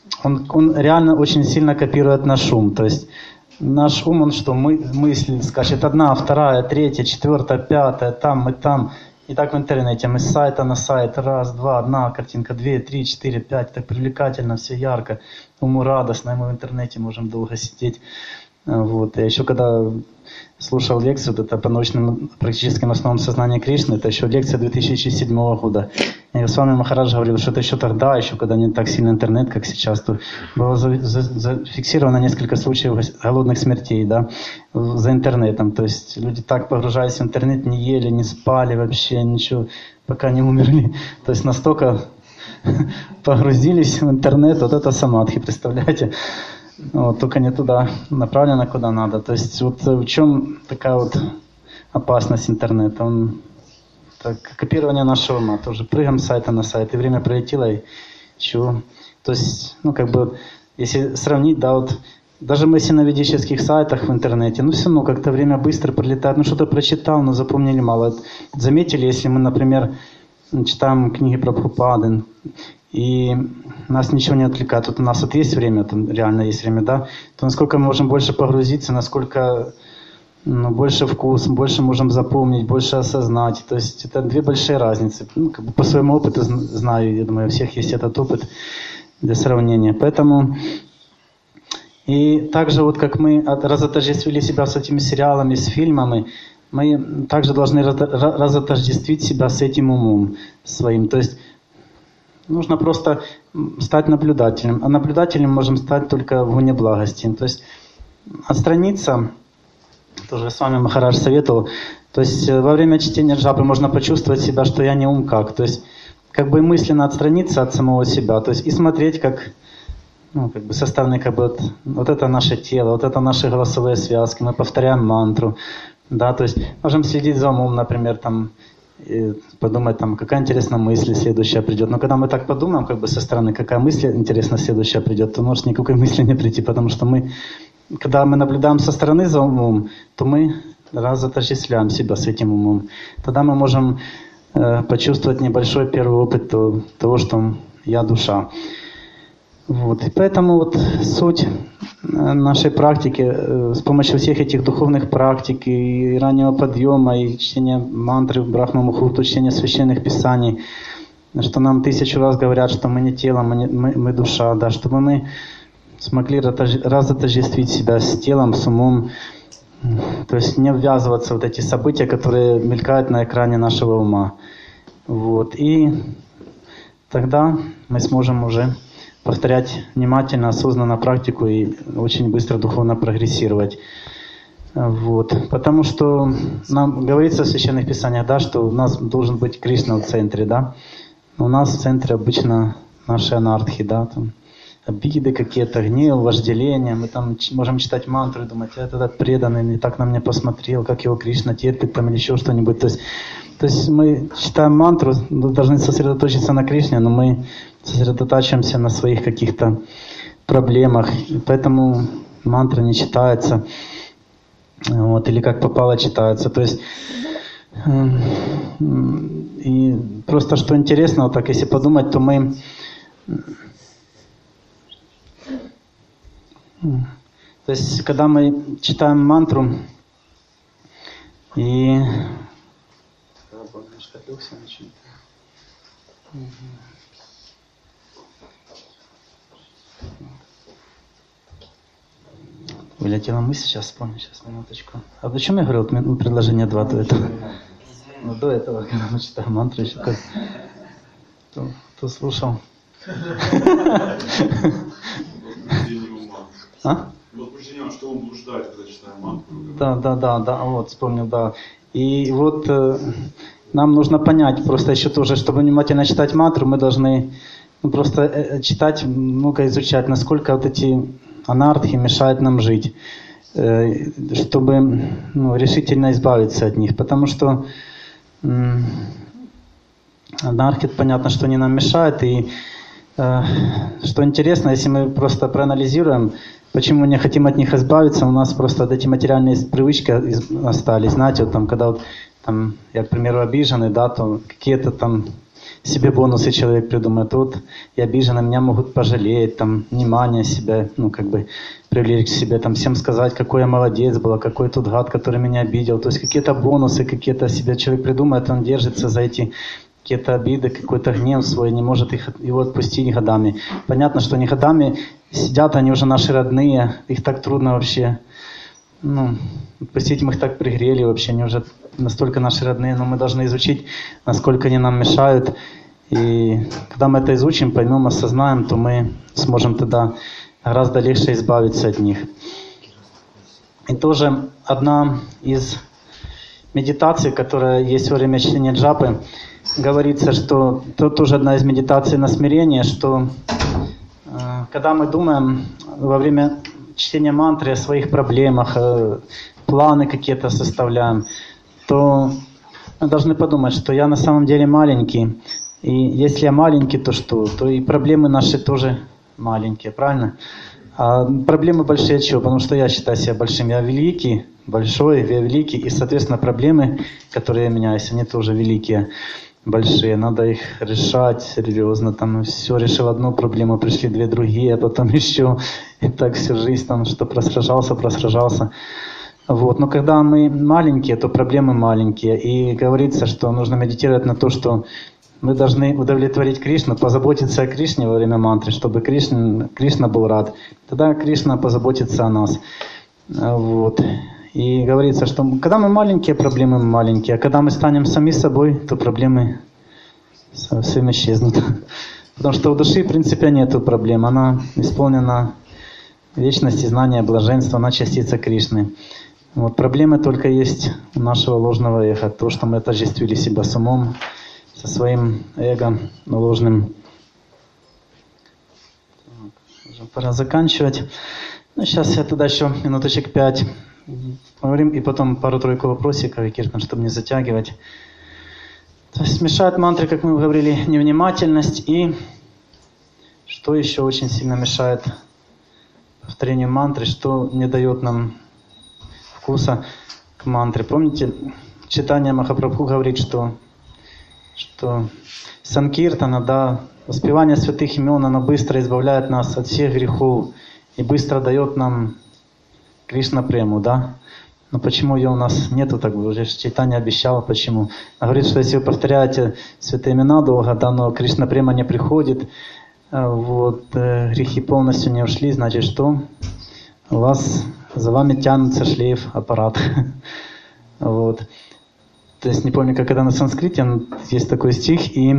S1: реально очень сильно копирует наш ум. То есть наш ум, он что, мысли скачет одна, вторая, третья, четвертая, пятая, там и там. И так в интернете мы с сайта на сайт, раз, два, одна картинка, 2, 3, 4, 5, так привлекательно, все ярко, уму радостно, и мы в интернете можем долго сидеть. Вот. Я еще когда слушал лекцию, вот это по научным практическим основам сознания Кришны, это еще лекция 2007 года. И с вами Махарадж говорил, что это еще тогда, еще когда не так сильно интернет, как сейчас, то было зафиксировано несколько случаев голодных смертей, да, за интернетом. То есть люди так погружались в интернет, не ели, не спали вообще, ничего, пока не умерли. То есть настолько погрузились в интернет, вот это самадхи, представляете? Вот, только не туда направлено, куда надо. То есть вот в чем такая вот опасность интернета? Так, копирование нашего ума. Тоже прыгаем с сайта на сайт, и время пролетело, и чего? То есть, если сравнить, да, вот даже мы если на ведических сайтах в интернете, все равно как-то время быстро пролетает. Что-то прочитал, но запомнили мало. Заметили, если мы, например, читаем книги про Прабхупады, и нас ничего не отвлекает. Вот у нас вот есть время, там реально есть время, да, то насколько мы можем больше погрузиться, насколько больше вкус, больше можем запомнить, больше осознать. То есть это две большие разницы. По своему опыту знаю, я думаю, у всех есть этот опыт для сравнения. Поэтому и также вот как мы разотождествили себя с этими сериалами, с фильмами, мы также должны разотождествить себя с этим умом своим. То есть нужно просто стать наблюдателем. А наблюдателем можем стать только в уне благости. То есть отстраниться, тоже с вами Махарадж советовал, то есть во время чтения джапы можно почувствовать себя, что я не ум как. То есть как бы мысленно отстраниться от самого себя. То есть и смотреть, как со стороны, вот это наше тело, вот это наши голосовые связки, мы повторяем мантру. Да, то есть можем следить за умом, например, там, и подумать, там, какая интересная мысль следующая придет. Но когда мы так подумаем, как бы со стороны, какая мысль интересная следующая придет, то может никакой мысли не прийти, потому что мы, когда мы наблюдаем со стороны за умом, то мы отождествляем себя с этим умом. Тогда мы можем почувствовать небольшой первый опыт того, что я душа. Вот. И поэтому вот суть нашей практики с помощью всех этих духовных практик и раннего подъема, и чтения мантры Брахма-Мухурту, чтения священных писаний, что нам 1000 раз говорят, что мы не тело, мы душа, да, чтобы мы смогли разотождествить себя с телом, с умом, то есть не ввязываться в вот эти события, которые мелькают на экране нашего ума. Вот. И тогда мы сможем уже повторять внимательно, осознанно практику и очень быстро духовно прогрессировать. Вот. Потому что нам говорится в Священных Писаниях, да, что у нас должен быть Кришна в центре, да. Но у нас в центре обычно наши анархи, да, там, обиды какие-то, гнев, вожделение. Мы там можем читать мантру и думать, этот преданный не так на меня посмотрел, как его Кришна терпит там, или еще что-нибудь. То есть мы читаем мантру, должны сосредоточиться на Кришне, но мы сосредотачиваемся на своих каких-то проблемах. И поэтому мантра не читается. Вот, или как попало читается. То есть и просто что интересно, вот так если подумать, то мы то есть когда мы читаем мантру и вылетела мысль, сейчас вспомню, сейчас минуточку. А почему я говорил предложение 2 до этого? Ну, до этого, когда мы читаем мантру, еще как кто слушал. А?
S5: Возбуждение, что он блуждает, когда читаем мантру.
S1: Да, вот, вспомнил, да. И вот нам нужно понять, просто еще тоже, чтобы внимательно читать мантру, мы должны просто читать, много изучать, насколько вот эти анархи мешают нам жить, чтобы решительно избавиться от них. Потому что анархи, понятно, что они нам мешают. И что интересно, если мы просто проанализируем, почему мы не хотим от них избавиться, у нас просто вот эти материальные привычки остались. Знаете, вот там, когда вот, там, я, к примеру, обиженный, да, то какие-то там себе бонусы человек придумает. Вот я обижен, меня могут пожалеть, там, внимание себя, привлечь к себе, там, всем сказать, какой я молодец был, какой тут гад, который меня обидел. То есть какие-то бонусы, какие-то себе человек придумает, он держится за эти какие-то обиды, какой-то гнев свой, не может его отпустить годами. Понятно, что не годами сидят, они уже наши родные, их так трудно вообще, отпустить, мы их так пригрели вообще, они уже настолько наши родные, но мы должны изучить, насколько они нам мешают. И когда мы это изучим, поймем, осознаем, то мы сможем тогда гораздо легче избавиться от них. И тоже одна из медитаций, которая есть во время чтения джапы, говорится, что тоже одна из медитаций на смирение, что когда мы думаем во время чтения мантры о своих проблемах, планы какие-то составляем, то мы должны подумать, что я на самом деле маленький. И если я маленький, то что? То и проблемы наши тоже маленькие, правильно? А проблемы большие чего? Потому что я считаю себя большим. Я великий, большой, я великий. И, соответственно, проблемы, которые у меня есть, они тоже великие, большие. Надо их решать серьезно. Там все, решил одну проблему, пришли 2 другие, а потом еще. И так всю жизнь, там, что просражался. Вот. Но когда мы маленькие, то проблемы маленькие. И говорится, что нужно медитировать на то, что мы должны удовлетворить Кришну, позаботиться о Кришне во время мантры, чтобы Кришна был рад. Тогда Кришна позаботится о нас. Вот. И говорится, что когда мы маленькие, проблемы маленькие. А когда мы станем сами собой, то проблемы совсем исчезнут. Потому что у души, в принципе, нету проблем. Она исполнена вечности, знания, блаженства. Она частица Кришны. Вот. Проблемы только есть у нашего ложного эго. То, что мы отождествили себя с умом, со своим эго ложным. Уже пора заканчивать. Сейчас я туда еще минуточек 5 поговорим, и потом пару-тройку вопросиков, и Киртан, чтобы не затягивать. То есть мешает мантре, как мы говорили, невнимательность. И что еще очень сильно мешает повторению мантры, что не дает нам вкуса к мантре. Помните, читание Махапрабху говорит, что санкиртана, да, воспевание святых имен, оно быстро избавляет нас от всех грехов и быстро дает нам Кришна прему, да? Но почему ее у нас нету, так бы уже Чайтанья обещал, почему? Он говорит, что если вы повторяете святые имена долго, да, но Кришна према не приходит, вот, грехи полностью не ушли, значит, что у вас за вами тянется шлейф аппарат. Вот. То есть не помню, как это на санскрите, но есть такой стих, и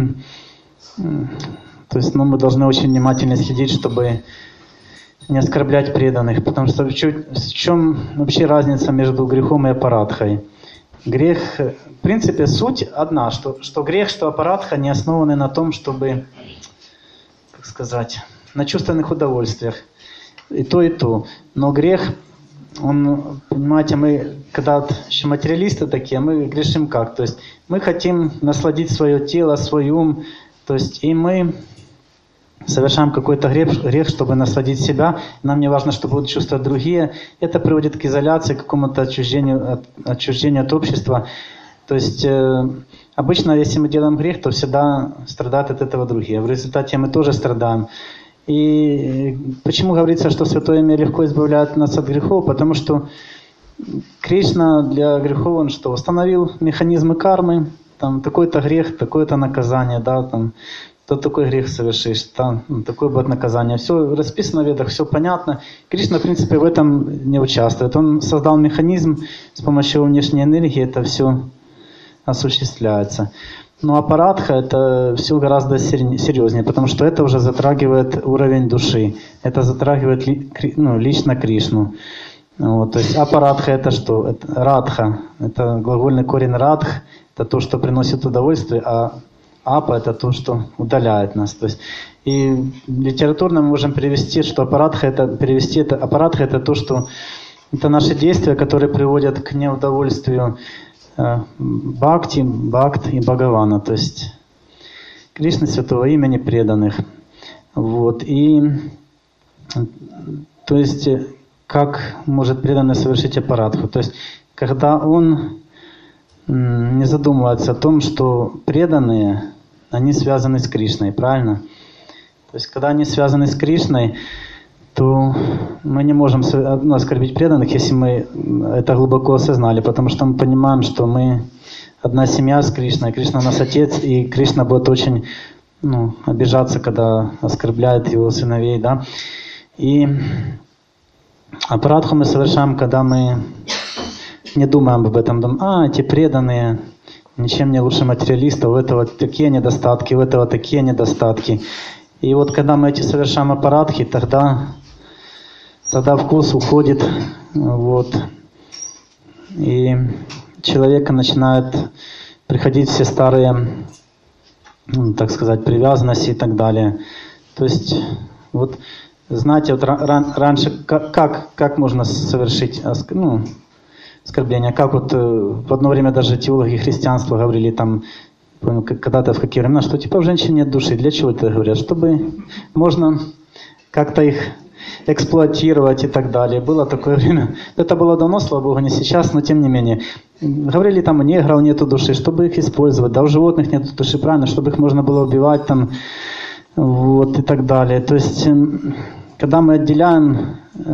S1: то есть, мы должны очень внимательно следить, чтобы не оскорблять преданных, потому что в чем вообще разница между грехом и апарадхой? Грех, в принципе, суть одна, что грех, что апарадха не основаны на том, чтобы, как сказать, на чувственных удовольствиях. И то, и то. Но грех, он, понимаете, мы, когда еще материалисты такие, мы грешим как? То есть мы хотим насладить свое тело, свой ум, то есть и мы совершаем какой-то грех, чтобы насладить себя. Нам не важно, что будут чувствовать другие. Это приводит к изоляции, к какому-то отчуждению от общества. То есть обычно, если мы делаем грех, то всегда страдают от этого другие. В результате мы тоже страдаем. И почему говорится, что Святое Имя легко избавляет нас от грехов? Потому что Кришна для грехов, он что? Установил механизмы кармы, там такой-то грех, такое-то наказание, да, там, то такой грех совершишь, там, такое будет наказание. Все расписано в ведах, все понятно. Кришна, в принципе, в этом не участвует. Он создал механизм, с помощью внешней энергии это все осуществляется. Но апарадха это все гораздо серьезнее, потому что это уже затрагивает уровень души. Это затрагивает лично Кришну. Вот, то есть апарадха это что? Это радха. Это глагольный корень радх. Это то, что приносит удовольствие, а апа это то, что удаляет нас. То есть, и литературно мы можем перевести, что апарадха это то, что это наши действия, которые приводят к неудовольствию бхакти, бхакт и Бхагавана, то есть Кришны, святого имени, преданных. Вот. И то есть как может преданный совершить апарадху? То есть когда он не задумывается о том, что преданные, они связаны с Кришной, правильно? То есть когда они связаны с Кришной, то мы не можем оскорбить преданных, если мы это глубоко осознали, потому что мы понимаем, что мы одна семья с Кришной, Кришна у нас отец, и Кришна будет очень обижаться, когда оскорбляет его сыновей, да. И апарадху мы совершаем, когда мы не думаем об этом, думаем, эти преданные ничем не лучше материалистов, у этого такие недостатки, у этого такие недостатки. И вот когда мы эти совершаем апарадхи, тогда вкус уходит, вот, и человека начинают приходить все старые, так сказать, привязанности и так далее. То есть, вот, знаете, вот раньше как можно совершить оскорбление? Как вот в одно время даже теологи христианства говорили там, когда-то в какие времена, что типа в женщине нет души. Для чего это говорят? Чтобы можно как-то их эксплуатировать и так далее. Было такое время. Это было давно, слава Богу, не сейчас, но тем не менее. Говорили там, у негров нету души, чтобы их использовать. Да, у животных нету души, правильно, чтобы их можно было убивать там, вот, и так далее. То есть, когда мы отделяем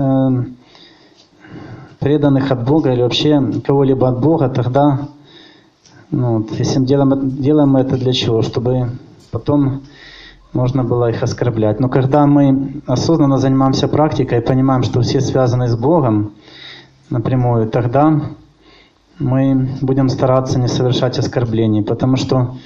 S1: преданных от Бога или вообще кого-либо от Бога, тогда, если мы делаем это для чего? Чтобы потом можно было их оскорблять. Но когда мы осознанно занимаемся практикой и понимаем, что все связаны с Богом напрямую, тогда мы будем стараться не совершать оскорблений, потому что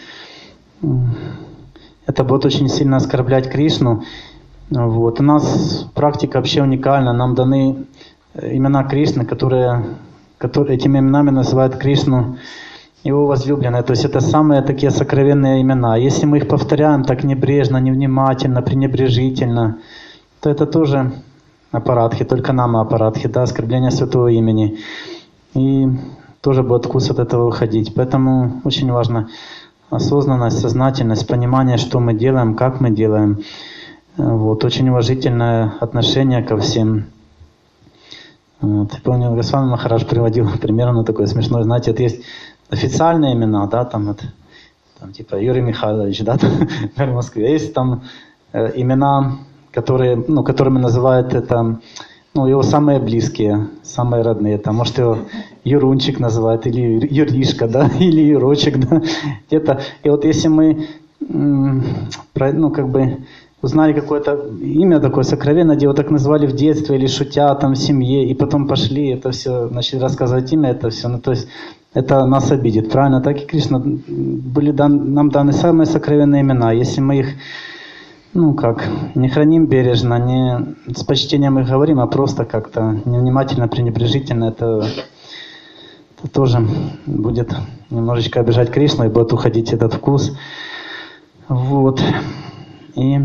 S1: это будет очень сильно оскорблять Кришну. Вот. У нас практика вообще уникальна. Нам даны имена Кришны, которые этими именами называют Кришну его возлюбленная. То есть это самые такие сокровенные имена. Если мы их повторяем так небрежно, невнимательно, пренебрежительно, то это тоже апарадхи, только нама апарадхи, да, оскорбление святого имени. И тоже будет вкус от этого выходить. Поэтому очень важно осознанность, сознательность, понимание, что мы делаем, как мы делаем. Вот, очень уважительное отношение ко всем. Вот. Я помню, Госвами Махарадж приводил пример, ну такой смешной, знаете, это есть официальные имена, да, там типа Юрий Михайлович, да, в Москве. Есть там имена, которыми называют это, его самые близкие, самые родные. Там, может, его Юрунчик называют, или Юришка, да, или Юрочек, да, где-то. И вот если мы, узнали какое-то имя такое сокровенное, где его так называли в детстве или шутя там в семье, и потом пошли это все, начали рассказывать имя, это все, то есть это нас обидит, правильно? Так и Кришна, были нам даны самые сокровенные имена. Если мы их, не храним бережно, не с почтением их говорим, а просто как-то невнимательно, пренебрежительно, это тоже будет немножечко обижать Кришну и будет уходить этот вкус. Вот. И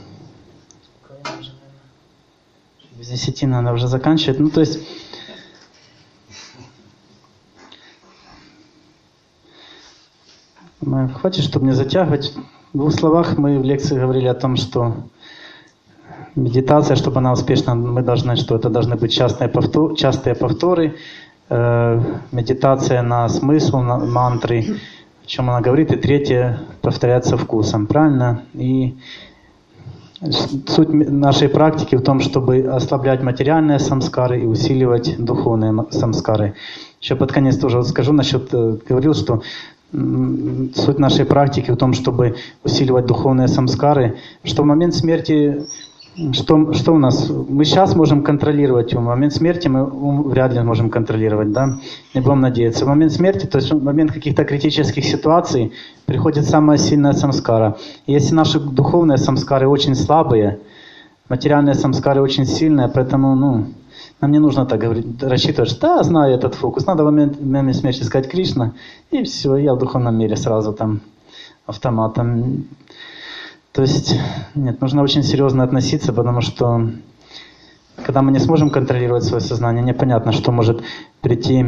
S1: без 10 надо уже заканчивать. То есть хватит, чтобы не затягивать. В 2 словах мы в лекции говорили о том, что медитация, чтобы она успешна, это должны быть частые повторы, медитация на смысл, на мантры, о чем она говорит, и 3 повторяется вкусом, правильно? И суть нашей практики в том, чтобы ослаблять материальные самскары и усиливать духовные самскары. Еще под конец тоже скажу говорил, что суть нашей практики в том, чтобы усиливать духовные самскары, что в момент смерти, что у нас? Мы сейчас можем контролировать ум, в момент смерти мы ум вряд ли можем контролировать, да? Не будем надеяться. В момент смерти, то есть в момент каких-то критических ситуаций, приходит самая сильная самскара. И если наши духовные самскары очень слабые, материальные самскары очень сильные, поэтому, нам не нужно так говорить, рассчитывать, что да, знаю этот фокус. Надо в момент смерти сказать Кришна, и все, я в духовном мире сразу там автоматом. То есть, нет, нужно очень серьезно относиться, потому что когда мы не сможем контролировать свое сознание, непонятно, что может прийти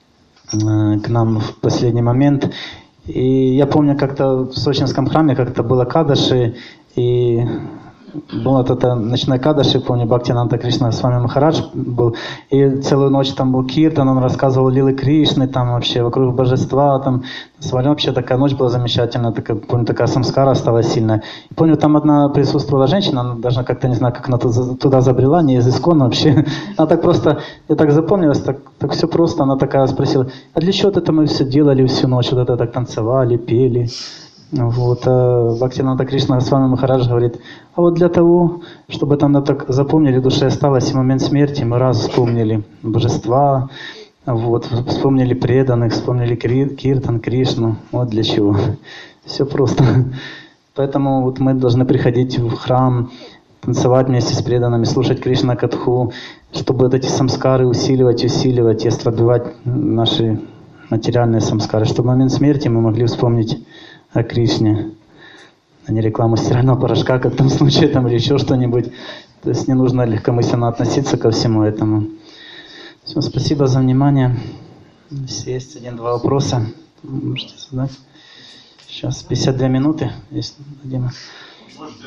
S1: к нам в последний момент. И я помню, как-то в сочинском храме как-то было кадаши, и был это ночной кадаши, помню, Бхактинанда Кришна с вами Махарадж был, и целую ночь там был киртан, он рассказывал лилы Кришны, там вообще вокруг божества, там вообще такая ночь была замечательная, помню, такая самскара стала сильная. И помню, там одна присутствовала женщина, она даже как-то, не знаю, как она туда забрела, не из Искона вообще, она так просто, я так запомнилась, так все просто, она такая спросила, а для чего это мы все делали всю ночь, вот это так танцевали, пели. Вот, Бхактинанда Кришна с вами Махарадж говорит, а вот для того, чтобы это нам так запомнили, в душе осталось, и в момент смерти мы раз вспомнили божества, вот, вспомнили преданных, вспомнили Киртан, Кришну, вот для чего. Все просто. Поэтому вот мы должны приходить в храм, танцевать вместе с преданными, слушать Кришна Катху, чтобы вот эти самскары усиливать и ослабевать наши материальные самскары, чтобы в момент смерти мы могли вспомнить о Кришне, а не рекламу стирального порошка, как в том случае, или еще что-нибудь. То есть не нужно легкомысленно относиться ко всему этому. Все, спасибо за внимание. Если есть 1-2 вопроса, можете задать. Сейчас 52 минуты. Если дадим.
S5: Можете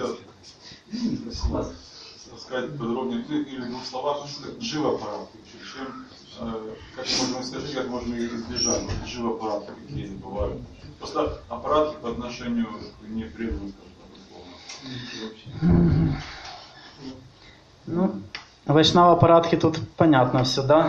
S5: рассказать подробнее или в 2 словах, что это джива-аппарат? Как можно сказать, как можно их избежать? Джива-аппараты какие бывают? Просто аппараты по отношению к непреданным,
S1: вайшнава-аппаратки тут понятно все, да?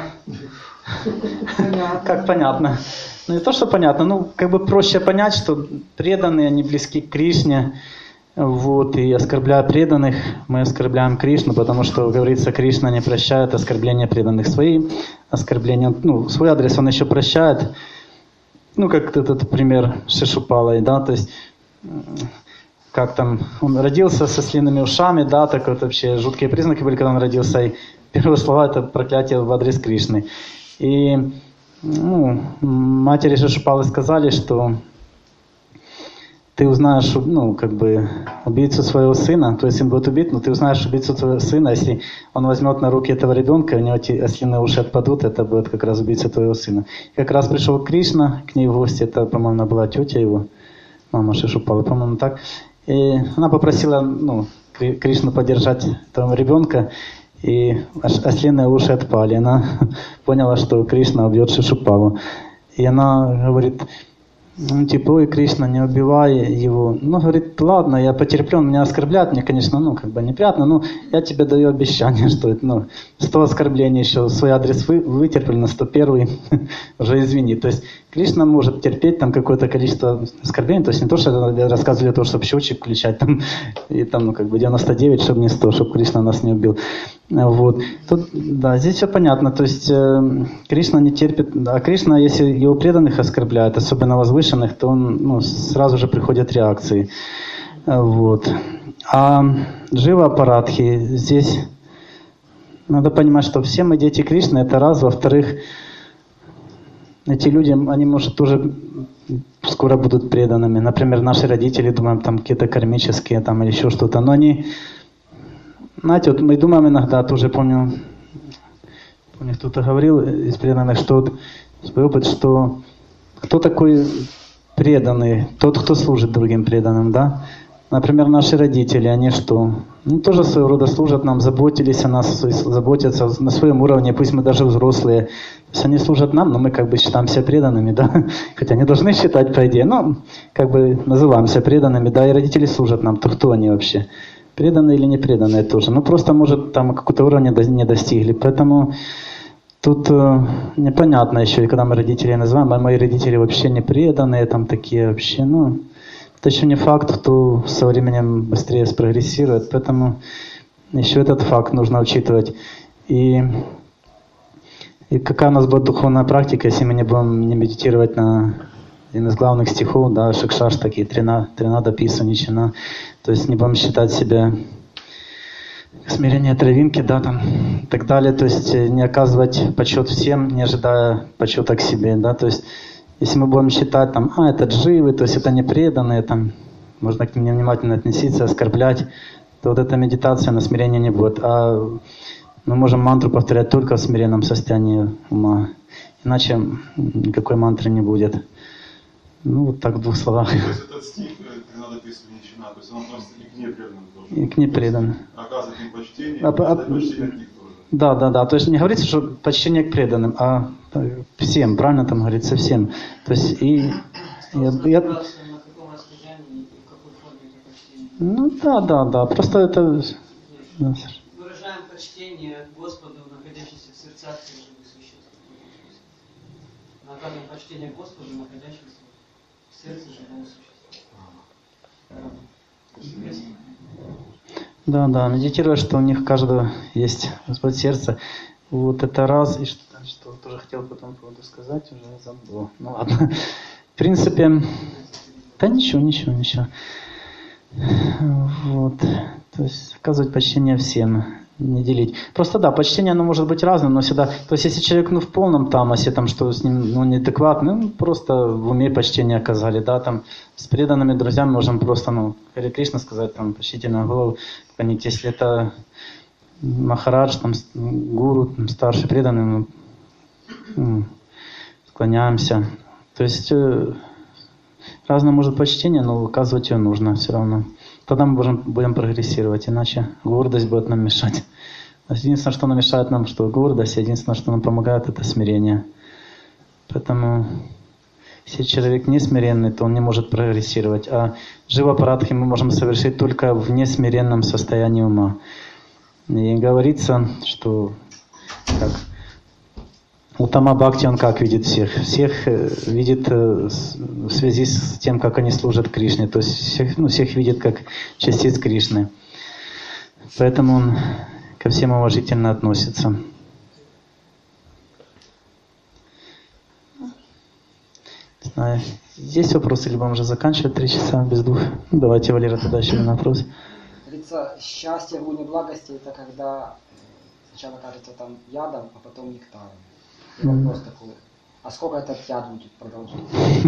S1: Как понятно? Не то, что понятно, проще понять, что преданные, они близки к Кришне, вот, и оскорбляя преданных, мы оскорбляем Кришну, потому что, говорится, Кришна не прощает оскорбления преданных. Свои оскорбления, свой адрес он еще прощает. Как этот пример с Шишупалой, да, то есть, как там, он родился со слиными ушами, да, так вот вообще жуткие признаки были, когда он родился, и первые слова — это проклятие в адрес Кришны. И, матери Шишупалы сказали, что ты узнаешь, убийцу своего сына, твой сын будет убит, но ты узнаешь убийцу твоего сына, если он возьмет на руки этого ребенка, у него эти ослиные уши отпадут, это будет как раз убийца твоего сына. И как раз пришел Кришна к ней в гости, это, по-моему, была тетя его, мама Шишупалы, по-моему, так. И она попросила, ну, Кришну поддержать этого ребенка, и ослиные уши отпали. Она поняла, что Кришна убьет Шишупалу. И она говорит, ну, типа, ой, Кришна, не убивай его. Ну, говорит, ладно, я потерплю, он меня оскорбляет, мне, конечно, ну, как бы неприятно, но я тебе даю обещание, что это, ну, 100 оскорблений еще в свой адрес вытерпели, на 101 уже извини. То есть Кришна может терпеть там какое-то количество оскорблений, то есть не то, что я рассказываю для того, чтобы счетчик включать, там, и там, ну, как бы 99, чтобы не 100, чтобы Кришна нас не убил. Вот. Тут, да, здесь все понятно, то есть Кришна не терпит, а Кришна, если его преданных оскорбляет, особенно возвышенных, то он, ну, сразу же приходят реакции. Вот. А Джива Апарадхи, здесь надо понимать, что все мы дети Кришны, это раз, во-вторых, эти люди, они, может, тоже скоро будут преданными. Например, наши родители, думаем, там какие-то кармические там, или еще что-то, но они... Знаете, вот мы думаем иногда, тоже помню, кто-то говорил из преданных, что вот свой опыт, что кто такой преданный, тот, кто служит другим преданным, да? Например, наши родители, они что? Ну, тоже своего рода служат нам, заботились о нас, заботятся на своем уровне, пусть мы даже взрослые. То есть они служат нам, но мы как бы считаем себя преданными, да? Хотя не должны считать, по идее, но как бы называем себя преданными, да, и родители служат нам, то кто они вообще? Преданные или не преданные тоже. Ну, просто, может, там какого-то уровня не достигли. Поэтому тут непонятно еще, и когда мы родителей называем, а мои родители вообще не преданные, там такие вообще, ну, это еще не факт, кто со временем быстрее спрогрессирует. Поэтому еще этот факт нужно учитывать. И какая у нас будет духовная практика, если мы не будем не медитировать на один из главных стихов, да, Шикшаш такие, Тринада Пису Ничина. То есть не будем считать себя смирение травинки, да, там, и так далее. То есть не оказывать почет всем, не ожидая почета к себе, да. То есть если мы будем считать, там, это дживы, то есть это непреданные, там, можно к ним невнимательно относиться, оскорблять, то вот эта медитация на смирение не будет. А мы можем мантру повторять только в смиренном состоянии ума. Иначе никакой мантры не будет. Ну, вот так в двух словах.
S5: То есть этот стих, Тринада Пису Ничина, то есть он относится и к непреданным тоже.
S1: И к непреданным.
S5: Оказывать им почтение, отдать почтение от них тоже.
S1: Да. То есть не говорится, что почтение к преданным, а всем, правильно там говорится, всем. То есть и...
S6: На каком расстоянии и в какой форме это почтение?
S1: Ну да. Просто это...
S6: Выражаем почтение Господу, находящемуся в сердцах всех живых существ. Оказываем почтение Господу, находящемуся в сердце живого существа.
S1: Да, медитируя, что у них каждого есть Господь сердце. Вот это раз. И что тоже хотел по этому поводу сказать, уже забыл. Ну ладно. В принципе, да ничего. Вот. То есть оказывать почтение всем, не делить. Просто да, почтение оно может быть разным, но всегда... То есть если человек в полном тамасе, там, что с ним неадекватно, просто в уме почтение оказали, да, там с преданными друзьями можем просто, Харе Кришна сказать, там, почтительную голову понять. Если это Махарадж, там, гуру, там, старший преданный, склоняемся. То есть разное может почтение, но указывать ее нужно все равно. Тогда мы будем прогрессировать, иначе гордость будет нам мешать. Единственное, что нам мешает нам, что гордость, единственное, что нам помогает, это смирение. Поэтому, если человек не смиренный, то он не может прогрессировать. А Джива Апарадхи мы можем совершить только в несмиренном состоянии ума. И говорится, что Уттама Бхакти, он как видит всех? Всех видит в связи с тем, как они служат Кришне. То есть всех видит как частиц Кришны. Поэтому он ко всем уважительно относится. Не знаю, есть вопросы, либо мы уже заканчивать 3 часа без 2. Давайте, Валера, тогда еще один вопрос.
S3: Говорится, счастье в луне благости — это когда сначала кажется там ядом, а потом нектаром. И вопрос такой, а сколько этот яд будет продолжаться?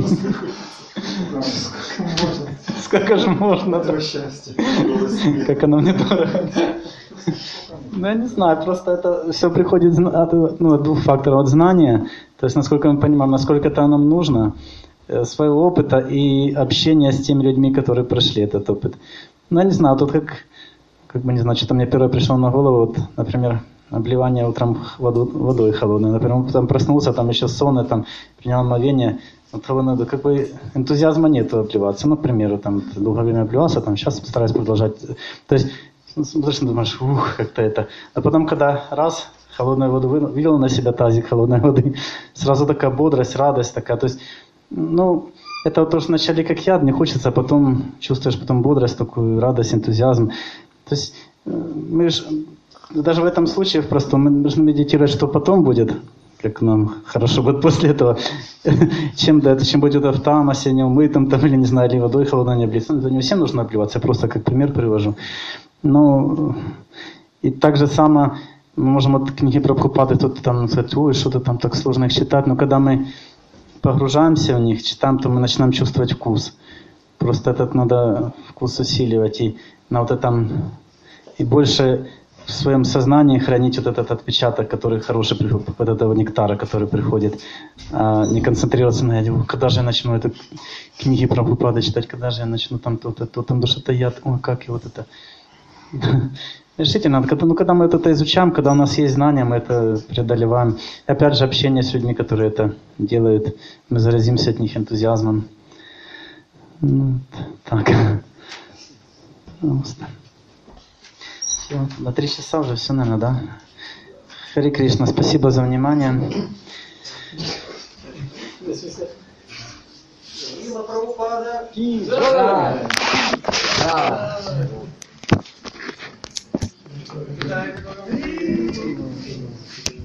S1: Сколько же можно?
S5: Это счастье.
S1: Как оно мне дорого. Ну, я не знаю, просто это все приходит от 2 факторов. От знания, то есть насколько мы понимаем, насколько это нам нужно. своего опыта и общения с теми людьми, которые прошли этот опыт. Ну, я не знаю, тут как бы не знаю, что-то мне первое пришло на голову, вот, например, обливание утром водой холодной. Например, там проснулся, там еще сонный, там принял омовение, вот холодной водой, как бы энтузиазма нету обливаться. Ну, к примеру, там долгое время обливался, там сейчас стараюсь продолжать. То есть, смотришь, думаешь, как-то это. А потом, когда раз холодную воду вылил на себя тазик холодной воды, сразу такая бодрость, радость такая. То есть, ну, это вот тоже вначале как яд, не хочется, а потом чувствуешь потом бодрость, такую радость, энтузиазм. То есть мы же, даже в этом случае в простом мы должны медитировать, что потом будет, как нам хорошо будет после этого, чем до этого, чем будет в тамасе, неумытым, там, или не знаю, или водой холодной не облиться. Ну, не всем нужно обливаться, я просто как пример привожу. Ну, и так же само мы можем от книги Прабхупады тут там сказать, ой, что-то там так сложно их читать, но когда мы погружаемся в них, читаем, то мы начинаем чувствовать вкус. Просто этот надо вкус усиливать и на вот этом и больше в своем сознании хранить вот этот отпечаток, который хороший приходит, вот этого нектара, который приходит, а не концентрироваться на когда же я начну эту книги Прабхупады читать, когда же я начну там то-то, там что-то яд, ой, как и вот это. Решительно, когда мы это изучаем, когда у нас есть знания, мы это преодолеваем. И опять же, общение с людьми, которые это делают, мы заразимся от них энтузиазмом. Ну, так. Все, на 3 часа уже все, наверное, да? Хари Кришна, спасибо за внимание.
S6: Прабхупада.
S3: Да.